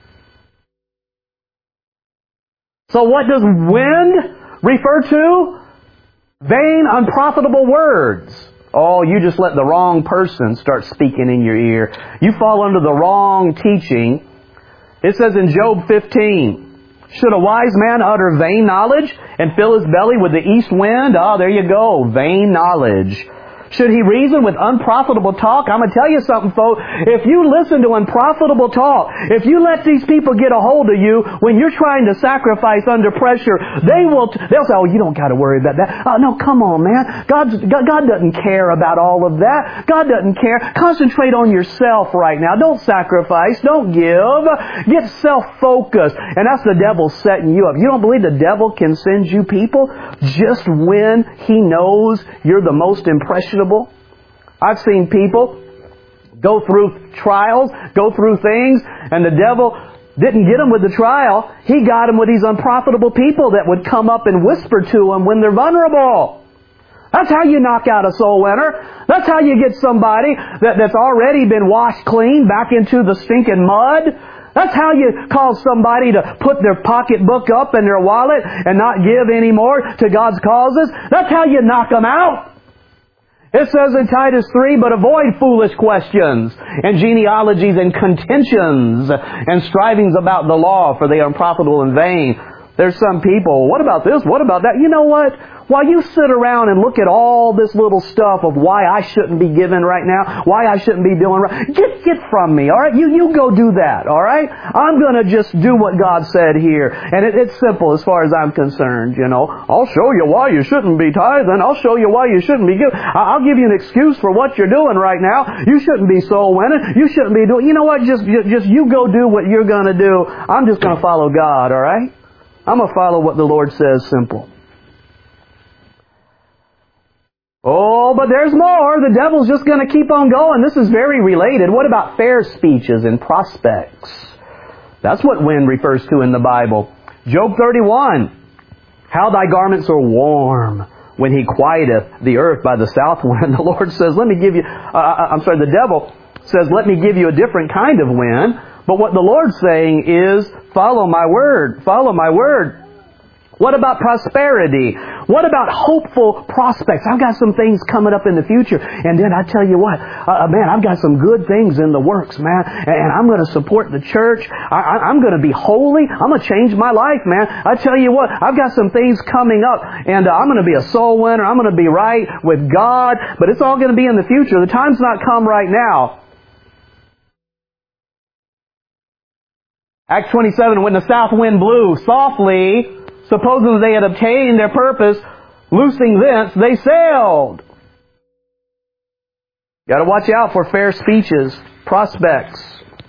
So what does wind refer to? Vain, unprofitable words. Oh, you just let the wrong person start speaking in your ear. You fall under the wrong teaching. It says in Job fifteen, should a wise man utter vain knowledge and fill his belly with the east wind? Ah, oh, there you go, vain knowledge. Should he reason with unprofitable talk? I'm going to tell you something, folks. If you listen to unprofitable talk, if you let these people get a hold of you when you're trying to sacrifice under pressure, they will, they'll say, oh, you don't got to worry about that. Oh, no, come on, man. God's, God, God doesn't care about all of that. God doesn't care. Concentrate on yourself right now. Don't sacrifice. Don't give. Get self-focused. And that's the devil setting you up. You don't believe the devil can send you people just when he knows you're the most impressionable? I've seen people go through trials, go through things, and the devil didn't get them with the trial. He got them with these unprofitable people that would come up and whisper to them when they're vulnerable. That's how you knock out a soul winner. That's how you get somebody that, that's already been washed clean back into the stinking mud. That's how you cause somebody to put their pocketbook up in their wallet and not give any more to God's causes. That's how you knock them out. It says in Titus three, but avoid foolish questions and genealogies and contentions and strivings about the law, for they are unprofitable and vain. There's some people, what about this? What about that? You know what? While you sit around and look at all this little stuff of why I shouldn't be giving right now, why I shouldn't be doing right, get get from me, all right? You you go do that, all right? I'm going to just do what God said here. And it, it's simple as far as I'm concerned, you know. I'll show you why you shouldn't be tithing. I'll show you why you shouldn't be giving. I'll give you an excuse for what you're doing right now. You shouldn't be soul winning. You shouldn't be doing... You know what? Just, just you go do what you're going to do. I'm just going to follow God, all right? I'm going to follow what the Lord says, simple. Oh, but there's more. The devil's just going to keep on going. This is very related. What about fair speeches and prospects? That's what wind refers to in the Bible. Job thirty-one. How thy garments are warm when he quieteth the earth by the south wind. The Lord says, let me give you... Uh, I'm sorry, the devil says, let me give you a different kind of wind. But what the Lord's saying is, follow my word. Follow my word. What about prosperity? What about hopeful prospects? I've got some things coming up in the future. And then I tell you what, uh, man, I've got some good things in the works, man. And I'm going to support the church. I, I, I'm going to be holy. I'm going to change my life, man. I tell you what, I've got some things coming up. And uh, I'm going to be a soul winner. I'm going to be right with God. But it's all going to be in the future. The time's not come right now. Acts twenty-seven, when the south wind blew softly, supposing they had obtained their purpose, loosing thence, they sailed. Got to watch out for fair speeches, prospects,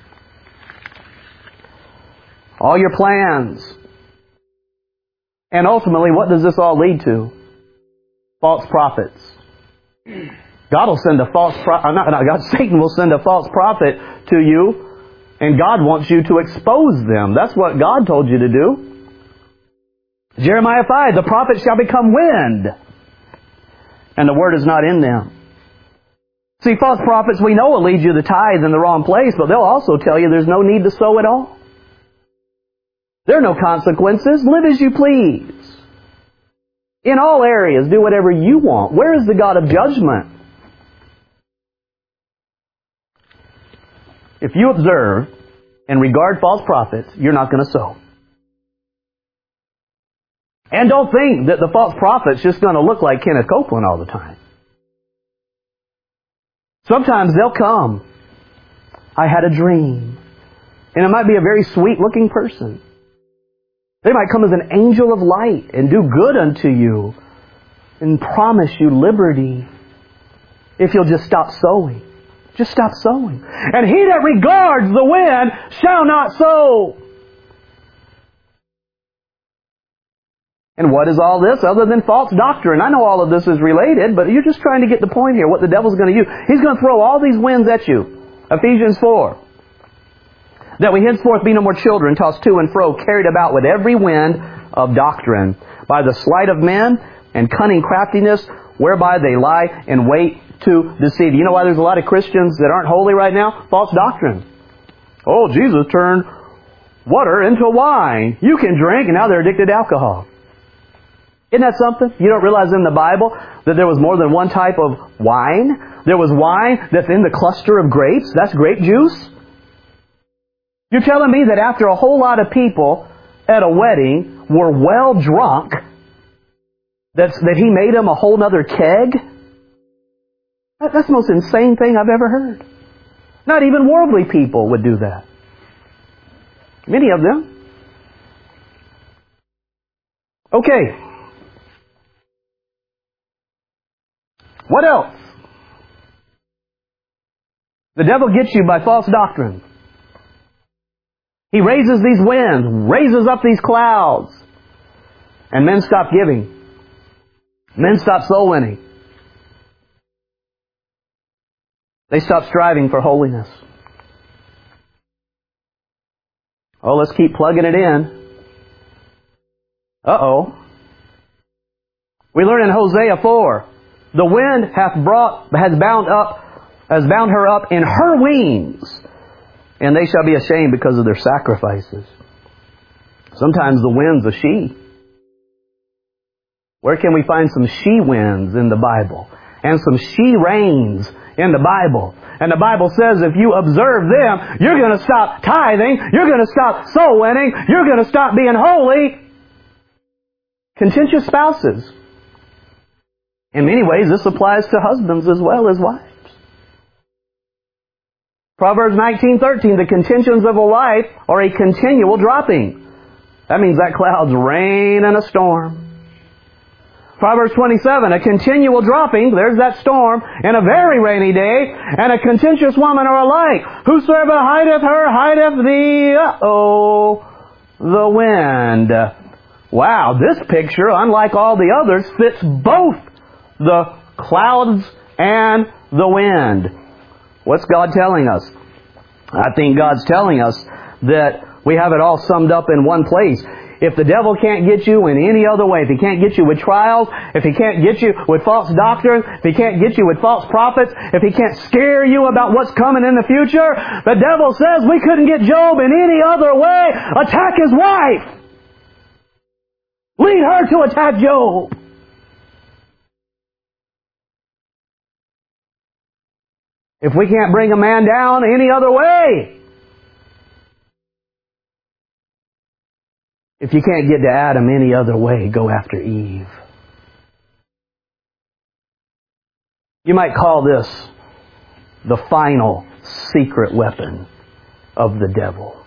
all your plans. And ultimately, what does this all lead to? False prophets. God will send a false prophet, not, not God, Satan will send a false prophet to you, and God wants you to expose them. That's what God told you to do. Jeremiah five, the prophets shall become wind, and the word is not in them. See, false prophets, we know will lead you to tithe in the wrong place, but they'll also tell you there's no need to sow at all. There are no consequences. Live as you please. In all areas, do whatever you want. Where is the God of judgment? If you observe and regard false prophets, you're not going to sow. And don't think that the false prophet's just going to look like Kenneth Copeland all the time. Sometimes they'll come. I had a dream. And it might be a very sweet-looking person. They might come as an angel of light and do good unto you and promise you liberty if you'll just stop sowing. Just stop sowing. And he that regards the wind shall not sow. And what is all this other than false doctrine? I know all of this is related, but you're just trying to get the point here, what the devil's going to use. He's going to throw all these winds at you. Ephesians four. That we henceforth be no more children, tossed to and fro, carried about with every wind of doctrine, by the sleight of men and cunning craftiness, whereby they lie in wait to deceive. You know why there's a lot of Christians that aren't holy right now? False doctrine. Oh, Jesus turned water into wine. You can drink, and now they're addicted to alcohol. Isn't that something? You don't realize in the Bible that there was more than one type of wine? There was wine that's in the cluster of grapes. That's grape juice. You're telling me that after a whole lot of people at a wedding were well drunk, that's, that He made them a whole other keg? That, that's the most insane thing I've ever heard. Not even worldly people would do that. Many of them. Okay. What else? The devil gets you by false doctrine. He raises these winds, raises up these clouds, and men stop giving. Men stop soul winning. They stop striving for holiness. Oh, let's keep plugging it in. Uh-oh. We learn in Hosea four, the wind hath brought, has bound up, has bound her up in her wings, and they shall be ashamed because of their sacrifices. Sometimes the wind's a she. Where can we find some she winds in the Bible? And some she rains in the Bible. And the Bible says if you observe them, you're going to stop tithing, you're going to stop soul winning, you're going to stop being holy. Contentious spouses. In many ways, this applies to husbands as well as wives. Proverbs nineteen thirteen, the contentions of a wife are a continual dropping. That means that cloud's rain and a storm. Proverbs twenty-seven, a continual dropping, there's that storm, and a very rainy day, and a contentious woman are alike. Whosoever hideth her, hideth the, uh-oh, the wind. Wow, this picture, unlike all the others, fits both the clouds and the wind. What's God telling us? I think God's telling us that we have it all summed up in one place. If the devil can't get you in any other way, if he can't get you with trials, if he can't get you with false doctrine, if he can't get you with false prophets, if he can't scare you about what's coming in the future, the devil says we couldn't get Job in any other way. Attack his wife. Lead her to attack Job. If we can't bring a man down any other way, if you can't get to Adam any other way, go after Eve. You might call this the final secret weapon of the devil.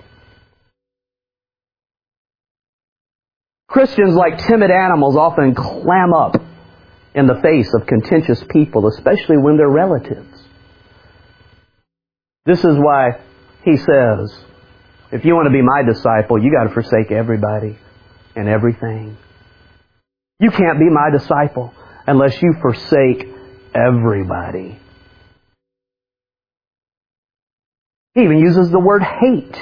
Christians, like timid animals, often clam up in the face of contentious people, especially when they're relatives. This is why he says, if you want to be my disciple, you got to forsake everybody and everything. You can't be my disciple unless you forsake everybody. He even uses the word hate.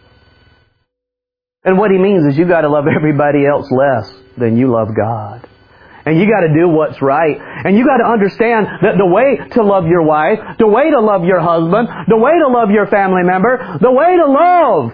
And what he means is you got to love everybody else less than you love God. And you got to do what's right. And you got to understand that the way to love your wife, the way to love your husband, the way to love your family member, the way to love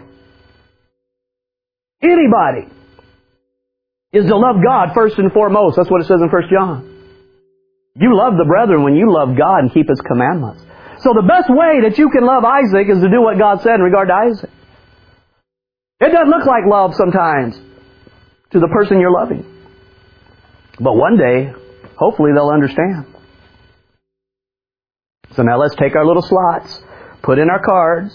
anybody is to love God first and foremost. That's what it says in First John. You love the brethren when you love God and keep His commandments. So the best way that you can love Isaac is to do what God said in regard to Isaac. It doesn't look like love sometimes to the person you're loving. But one day, hopefully they'll understand. So now let's take our little slots, put in our cards.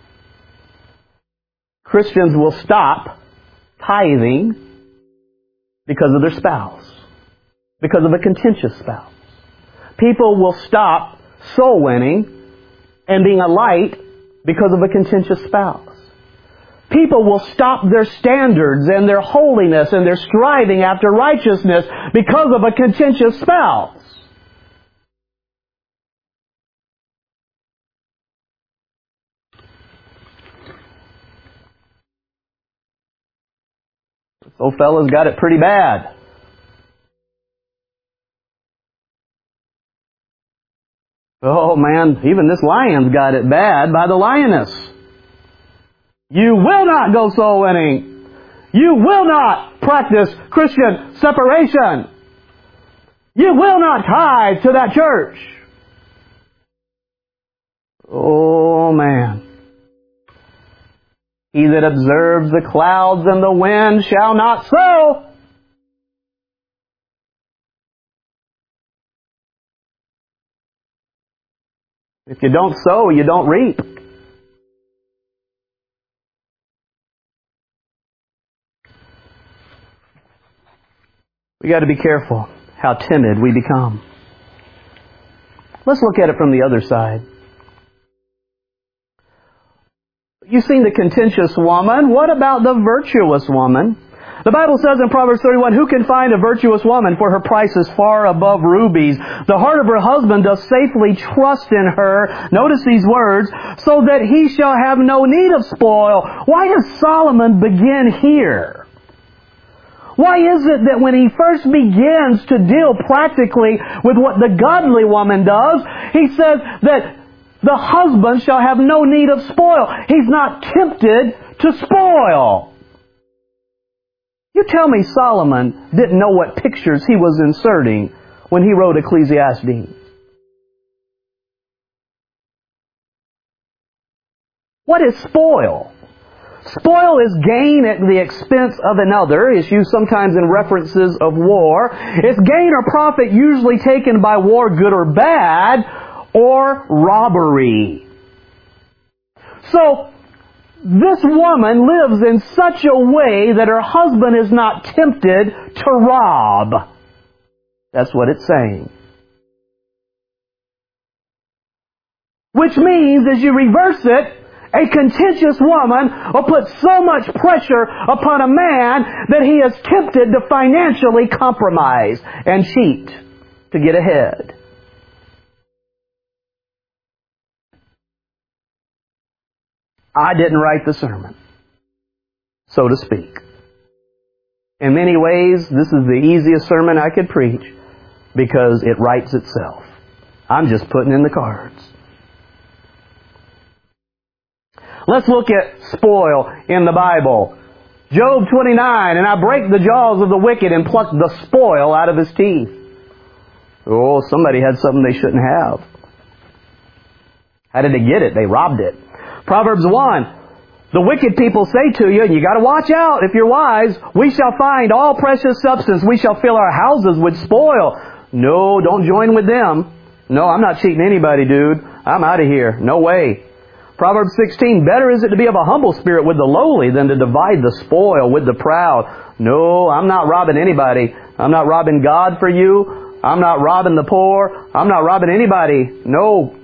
Christians will stop tithing because of their spouse, because of a contentious spouse. People will stop soul winning and being a light because of a contentious spouse. People will stop their standards and their holiness and their striving after righteousness because of a contentious spouse. This old fella's got it pretty bad. Oh man, even this lion's got it bad by the lioness. You will not go soul winning. You will not practice Christian separation. You will not tithe to that church. Oh man. He that observes the clouds and the wind shall not sow. If you don't sow, you don't reap. We got to be careful how timid we become. Let's look at it from the other side. You've seen the contentious woman. What about the virtuous woman? The Bible says in Proverbs thirty-one, who can find a virtuous woman, for her price is far above rubies. The heart of her husband doth safely trust in her. Notice these words, so that he shall have no need of spoil. Why does Solomon begin here? Why is it that when he first begins to deal practically with what the godly woman does, he says that the husband shall have no need of spoil. He's not tempted to spoil. You tell me Solomon didn't know what pictures he was inserting when he wrote Ecclesiastes. What is spoil? Spoil is gain at the expense of another. It's used sometimes in references of war. It's gain or profit usually taken by war, good or bad, or robbery. So, this woman lives in such a way that her husband is not tempted to rob. That's what it's saying. Which means, as you reverse it, a contentious woman will put so much pressure upon a man that he is tempted to financially compromise and cheat to get ahead. I didn't write the sermon, so to speak. In many ways, this is the easiest sermon I could preach because it writes itself. I'm just putting in the cards. Let's look at spoil in the Bible. Job twenty-nine, and I break the jaws of the wicked and pluck the spoil out of his teeth. Oh, somebody had something they shouldn't have. How did they get it? They robbed it. Proverbs one, the wicked people say to you, and you got to watch out if you're wise, we shall find all precious substance. We shall fill our houses with spoil. No, don't join with them. No, I'm not cheating anybody, dude. I'm out of here. No way. Proverbs sixteen, better is it to be of a humble spirit with the lowly than to divide the spoil with the proud. No, I'm not robbing anybody. I'm not robbing God for you. I'm not robbing the poor. I'm not robbing anybody. No.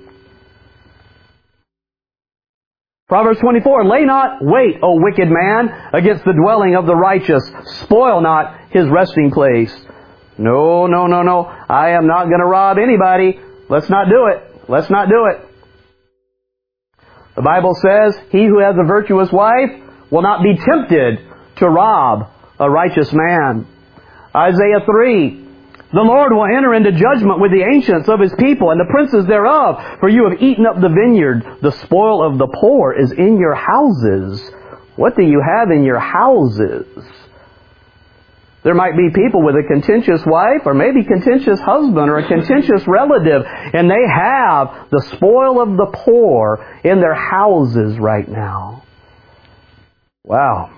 Proverbs twenty-four, lay not wait, O wicked man, against the dwelling of the righteous. Spoil not his resting place. No, no, no, no. I am not going to rob anybody. Let's not do it. Let's not do it. The Bible says, he who has a virtuous wife will not be tempted to rob a righteous man. Isaiah three, the Lord will enter into judgment with the ancients of His people and the princes thereof, for you have eaten up the vineyard. The spoil of the poor is in your houses. What do you have in your houses? There might be people with a contentious wife or maybe contentious husband or a contentious relative, and they have the spoil of the poor in their houses right now. Wow.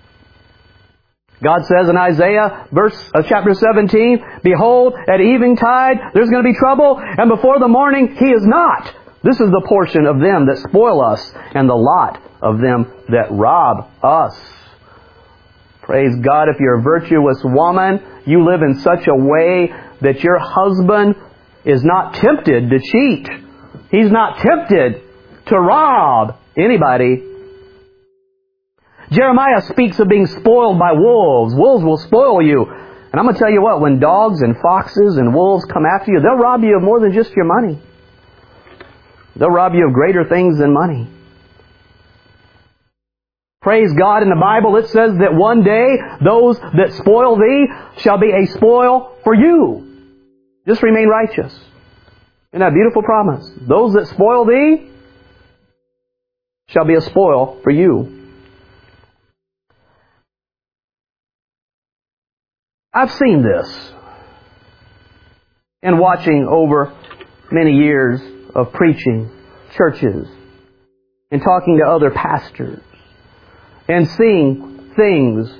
God says in Isaiah, verse uh, chapter seventeen, behold, at eventide there's going to be trouble, and before the morning He is not. This is the portion of them that spoil us, and the lot of them that rob us. Praise God, if you're a virtuous woman, you live in such a way that your husband is not tempted to cheat. He's not tempted to rob anybody. Jeremiah speaks of being spoiled by wolves. Wolves will spoil you. And I'm going to tell you what, when dogs and foxes and wolves come after you, they'll rob you of more than just your money. They'll rob you of greater things than money. Praise God, in the Bible it says that one day those that spoil thee shall be a spoil for you. Just remain righteous. Isn't that a beautiful promise? Those that spoil thee shall be a spoil for you. I've seen this in watching over many years of preaching churches and talking to other pastors and seeing things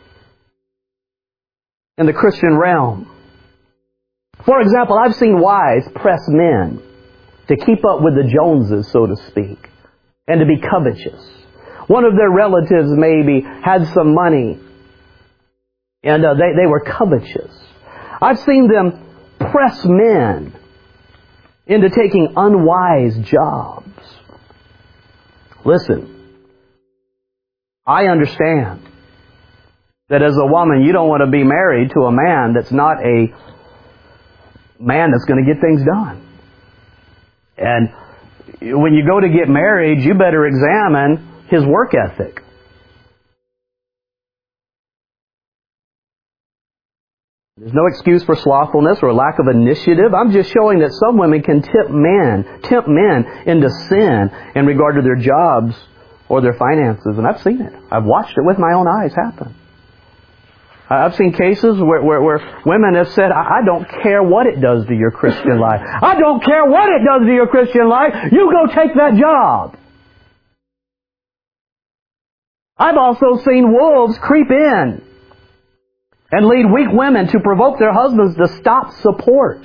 in the Christian realm. For example, I've seen wives press men to keep up with the Joneses, so to speak, and to be covetous. One of their relatives maybe had some money, and uh, they, they were covetous. I've seen them press men into taking unwise jobs. Listen, I understand That as a woman, you don't want to be married to a man that's not a man that's going to get things done. And when you go to get married, you better examine his work ethic. There's no excuse for slothfulness or lack of initiative. I'm just showing that some women can tip men, tempt men into sin in regard to their jobs or their finances. And I've seen it. I've watched it with my own eyes happen. I've seen cases where, where, where women have said, I don't care what it does to your Christian life. I don't care what it does to your Christian life. You go take that job. I've also seen wolves creep in and lead weak women to provoke their husbands to stop support.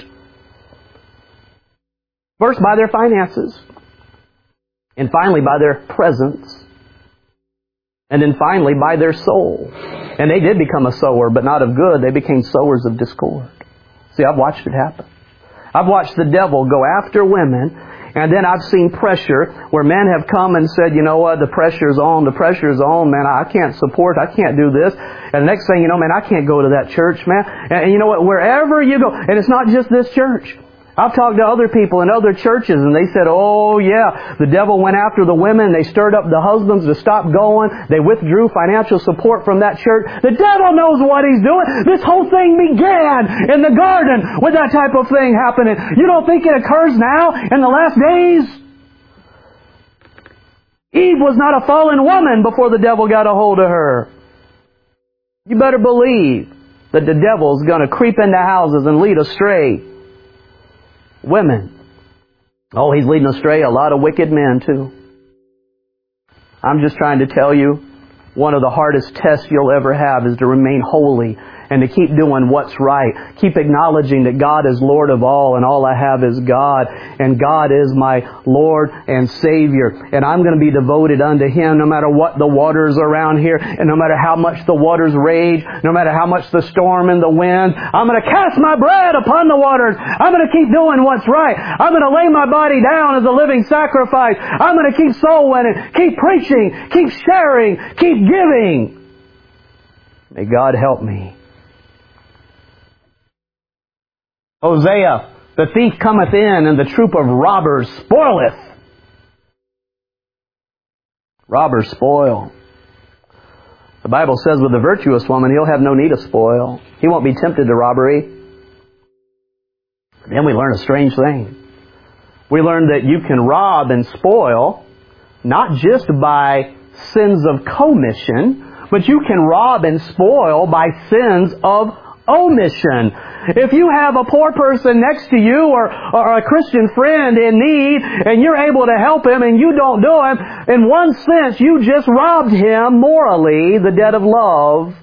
First by their finances. And finally by their presence. And then finally by their soul. And they did become a sower, but not of good. They became sowers of discord. See, I've watched it happen. I've watched the devil go after women. And then I've seen pressure where men have come and said, you know what, the pressure's on, the pressure's on, man, I can't support, I can't do this. And the next thing you know, man, I can't go to that church, man. And you know what, wherever you go, and it's not just this church. I've talked to other people in other churches and they said, oh yeah, the devil went after the women, they stirred up the husbands to stop going, they withdrew financial support from that church. The devil knows what he's doing. This whole thing began in the garden with that type of thing happening. You don't think it occurs now in the last days? Eve was not a fallen woman before the devil got a hold of her. You better believe that the devil's going to creep into houses and lead astray women. Oh, he's leading astray a lot of wicked men too. I'm just trying to tell you, one of the hardest tests you'll ever have is to remain holy and to keep doing what's right. Keep acknowledging that God is Lord of all and all I have is God. And God is my Lord and Savior. And I'm going to be devoted unto Him no matter what the waters around here and no matter how much the waters rage, no matter how much the storm and the wind. I'm going to cast my bread upon the waters. I'm going to keep doing what's right. I'm going to lay my body down as a living sacrifice. I'm going to keep soul winning, keep preaching, keep sharing, keep giving. May God help me. Hosea, the thief cometh in, and the troop of robbers spoileth. Robbers spoil. The Bible says with the virtuous woman, he'll have no need of spoil. He won't be tempted to robbery. Then we learn a strange thing. We learn that you can rob and spoil, not just by sins of commission, but you can rob and spoil by sins of omission. If you have a poor person next to you or, or a Christian friend in need and you're able to help him and you don't do him, in one sense you just robbed him morally the debt of love.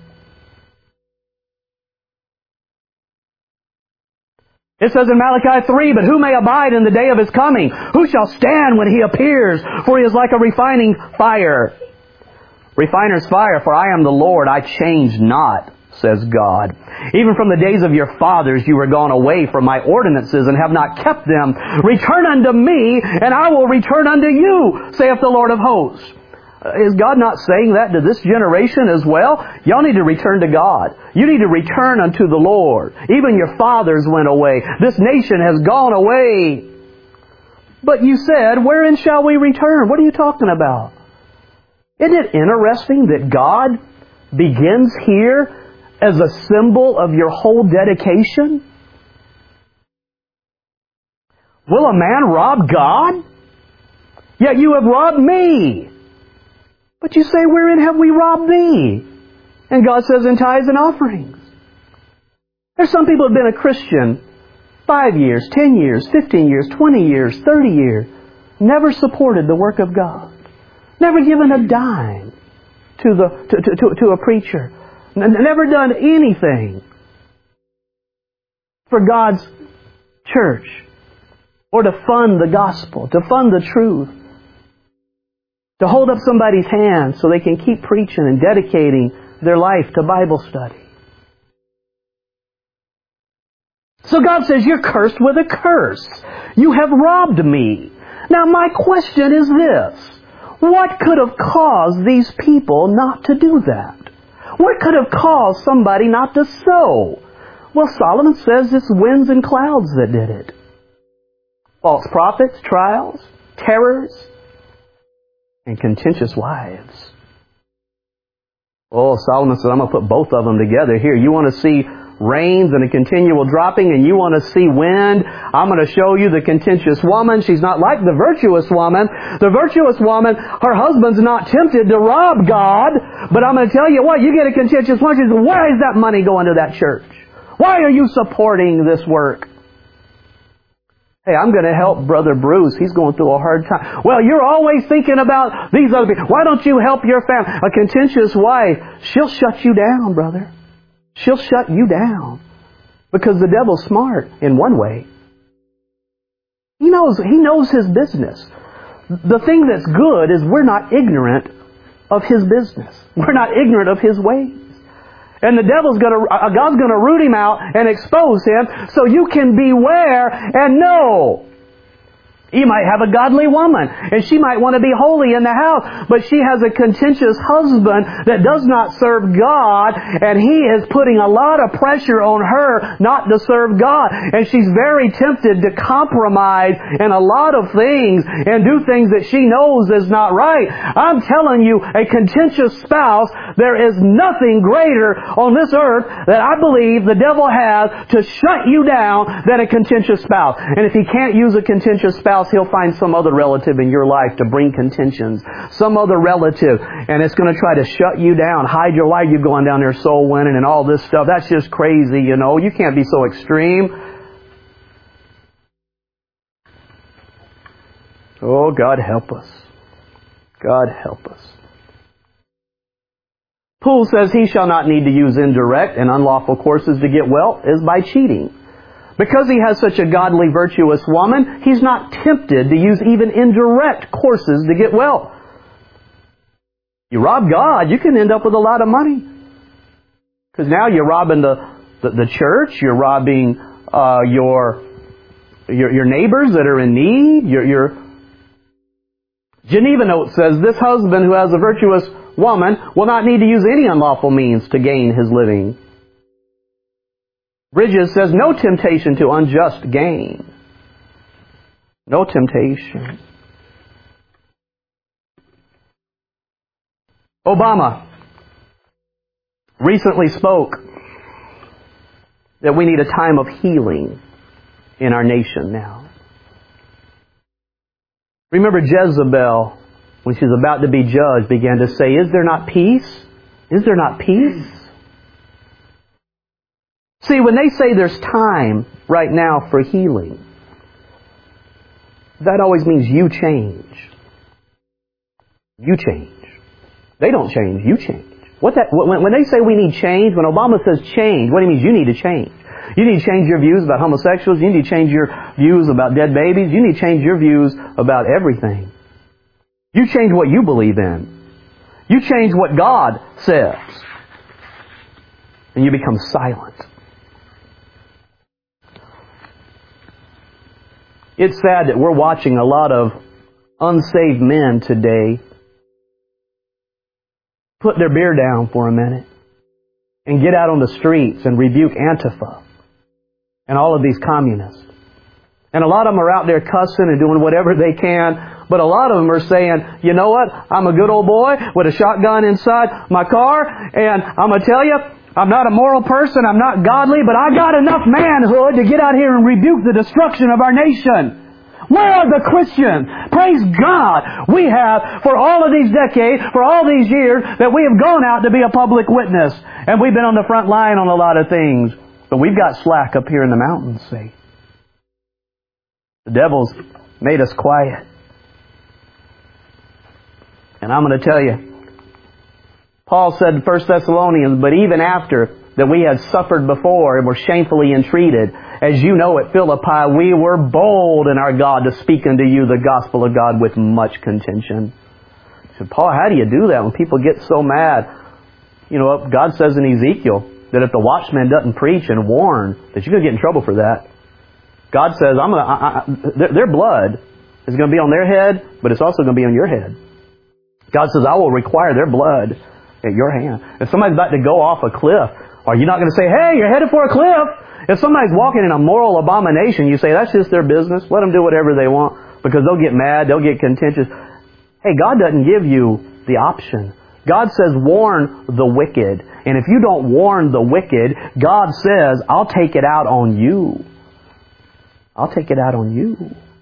It says in Malachi three, but who may abide in the day of His coming? Who shall stand when He appears? For He is like a refining fire. Refiner's fire, for I am the Lord, I change not, says God. Even from the days of your fathers you were gone away from my ordinances and have not kept them. Return unto me, and I will return unto you, saith the Lord of hosts. Is God not saying that to this generation as well? Y'all need to return to God. You need to return unto the Lord. Even your fathers went away. This nation has gone away. But you said, wherein shall we return? What are you talking about? Isn't it interesting that God begins here as a symbol of your whole dedication? Will a man rob God? Yet you have robbed me. But you say, wherein have we robbed thee? And God says, in tithes and offerings. There's some people who have been a Christian five years, ten years, fifteen years, twenty years, thirty years, never supported the work of God. Never given a dime to the to, to, to, to a preacher. Never done anything for God's church or to fund the gospel, to fund the truth, to hold up somebody's hand so they can keep preaching and dedicating their life to Bible study. So God says, you're cursed with a curse. You have robbed me. Now my question is this. What could have caused these people not to do that? What could have caused somebody not to sow? Well, Solomon says it's winds and clouds that did it. False prophets, trials, terrors, and contentious wives. Oh, Solomon said, I'm going to put both of them together here. You want to see rains and a continual dropping, and you want to see wind? I'm going to show you the contentious woman. She's not like the virtuous woman. The virtuous woman, her husband's not tempted to rob God, but I'm going to tell you what, you get a contentious woman, she says, why is that money going to that church? Why are you supporting this work? Hey, I'm going to help Brother Bruce. He's going through a hard time. Well, you're always thinking about these other people. Why don't you help your family? A contentious wife, she'll shut you down, brother. She'll shut you down. Because the devil's smart in one way. He knows, he knows his business. The thing that's good is we're not ignorant of his business. We're not ignorant of his ways. And the devil's going to, uh, God's going to root him out and expose him so you can beware and know. You might have a godly woman, and she might want to be holy in the house, but she has a contentious husband that does not serve God, and he is putting a lot of pressure on her not to serve God. And she's very tempted to compromise in a lot of things and do things that she knows is not right. I'm telling you, a contentious spouse, there is nothing greater on this earth that I believe the devil has to shut you down than a contentious spouse. And if he can't use a contentious spouse, he'll find some other relative in your life to bring contentions. Some other relative. And it's going to try to shut you down. Hide your life. You're going down there soul winning and all this stuff. That's just crazy, you know. You can't be so extreme. Oh, God help us. God help us. Poole says he shall not need to use indirect and unlawful courses to get wealth is by cheating. Because he has such a godly, virtuous woman, he's not tempted to use even indirect courses to get wealth. You rob God, you can end up with a lot of money. Because now you're robbing the, the, the church, you're robbing uh, your, your your neighbors that are in need. Your, your Geneva Note says, this husband who has a virtuous woman will not need to use any unlawful means to gain his living. Bridges says, no temptation to unjust gain. No temptation. Obama recently spoke that we need a time of healing in our nation now. Remember Jezebel, when she was about to be judged, began to say, is there not peace? Is there not peace? See, when they say there's time right now for healing, that always means you change. You change. They don't change, you change. What that, when, when they say we need change, when Obama says change, what he means, you need to change. You need to change your views about homosexuals. You need to change your views about dead babies. You need to change your views about everything. You change what you believe in. You change what God says. And you become silent. It's sad that we're watching a lot of unsaved men today put their beer down for a minute and get out on the streets and rebuke Antifa and all of these communists. And a lot of them are out there cussing and doing whatever they can, but a lot of them are saying, you know what, I'm a good old boy with a shotgun inside my car, and I'm going to tell you, I'm not a moral person, I'm not godly, but I got enough manhood to get out here and rebuke the destruction of our nation. Where are the Christians? Praise God! We have, for all of these decades, for all these years, that we have gone out to be a public witness. And we've been on the front line on a lot of things. But we've got slack up here in the mountains, see. The devil's made us quiet. And I'm going to tell you, Paul said in First Thessalonians, but even after that we had suffered before and were shamefully entreated, as you know at Philippi, we were bold in our God to speak unto you the gospel of God with much contention. I said, Paul, how do you do that when people get so mad? You know, God says in Ezekiel that if the watchman doesn't preach and warn, that you're going to get in trouble for that. God says, I'm gonna, I, I, their, their blood is going to be on their head, but it's also going to be on your head. God says, I will require their blood at your hand. If somebody's about to go off a cliff, are you not going to say, hey, you're headed for a cliff? If somebody's walking in a moral abomination, you say, that's just their business. Let them do whatever they want, because they'll get mad, they'll get contentious. Hey, God doesn't give you the option. God says, warn the wicked. And if you don't warn the wicked, God says, I'll take it out on you. I'll take it out on you.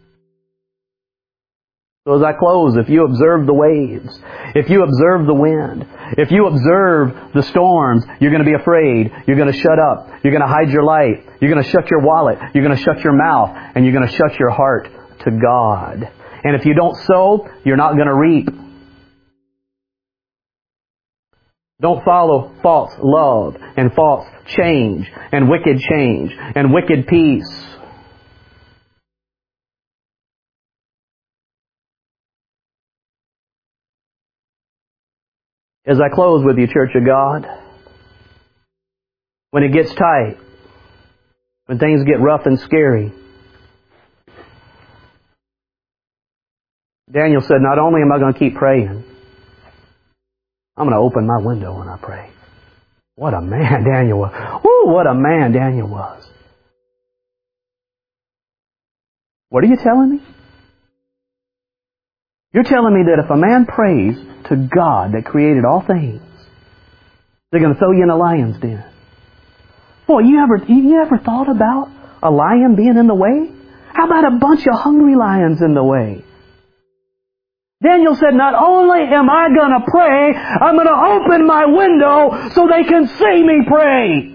So as I close, if you observe the waves, if you observe the wind, if you observe the storms, you're going to be afraid. You're going to shut up. You're going to hide your light. You're going to shut your wallet. You're going to shut your mouth. And you're going to shut your heart to God. And if you don't sow, you're not going to reap. Don't follow false love and false change and wicked change and wicked peace. As I close with you, Church of God, when it gets tight, when things get rough and scary, Daniel said, not only am I going to keep praying, I'm going to open my window when I pray. What a man Daniel was. Woo, what a man Daniel was. What are you telling me? You're telling me that if a man prays to God that created all things, they're going to throw you in a lion's den. Boy, you ever, you ever thought about a lion being in the way? How about a bunch of hungry lions in the way? Daniel said, not only am I going to pray, I'm going to open my window so they can see me pray.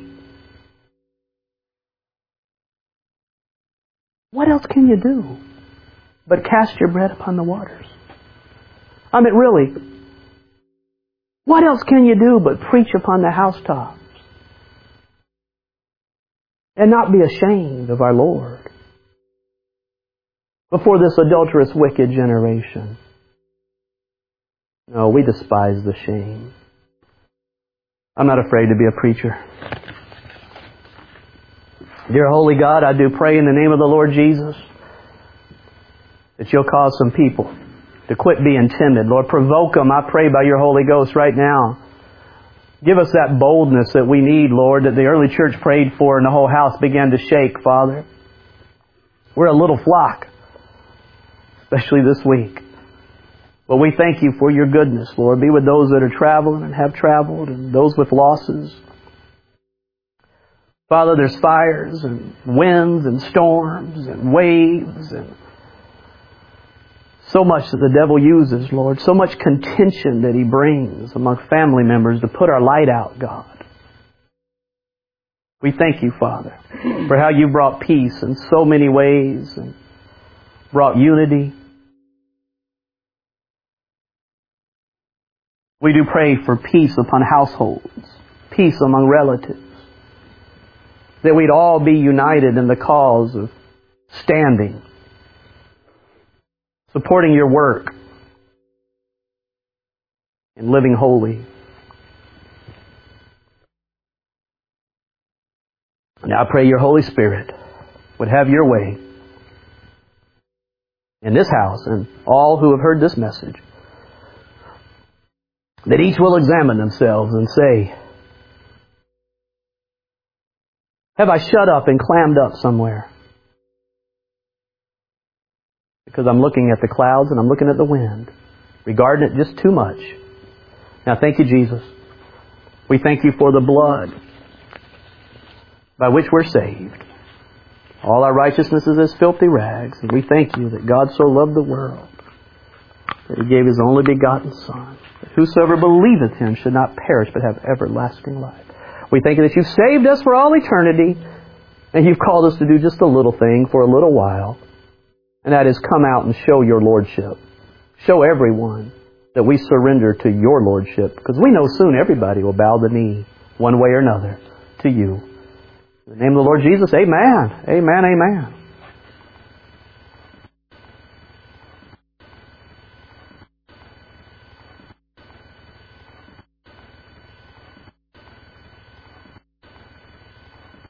What else can you do but cast your bread upon the waters? I mean, really, what else can you do but preach upon the housetops and not be ashamed of our Lord before this adulterous, wicked generation? No, we despise the shame. I'm not afraid to be a preacher. Dear Holy God, I do pray in the name of the Lord Jesus that You'll cause some people to quit being timid. Lord, provoke them, I pray, by Your Holy Ghost right now. Give us that boldness that we need, Lord, that the early church prayed for and the whole house began to shake, Father. We're a little flock, especially this week. But we thank You for Your goodness, Lord. Be with those that are traveling and have traveled and those with losses. Father, there's fires and winds and storms and waves and so much that the devil uses, Lord. So much contention that he brings among family members to put our light out, God. We thank You, Father, for how You brought peace in so many ways and brought unity. We do pray for peace upon households, peace among relatives, that we'd all be united in the cause of standing, supporting Your work, and living holy. Now I pray Your Holy Spirit would have Your way in this house and all who have heard this message, that each will examine themselves and say, have I shut up and clammed up somewhere? Because I'm looking at the clouds and I'm looking at the wind, regarding it just too much. Now thank You, Jesus. We thank You for the blood by which we're saved. All our righteousness is as filthy rags. And we thank You that God so loved the world that He gave His only begotten Son, that whosoever believeth Him should not perish but have everlasting life. We thank You that You've saved us for all eternity, and You've called us to do just a little thing for a little while, and that is come out and show Your Lordship. Show everyone that we surrender to Your Lordship, because we know soon everybody will bow the knee, one way or another, to You. In the name of the Lord Jesus, amen. Amen, amen.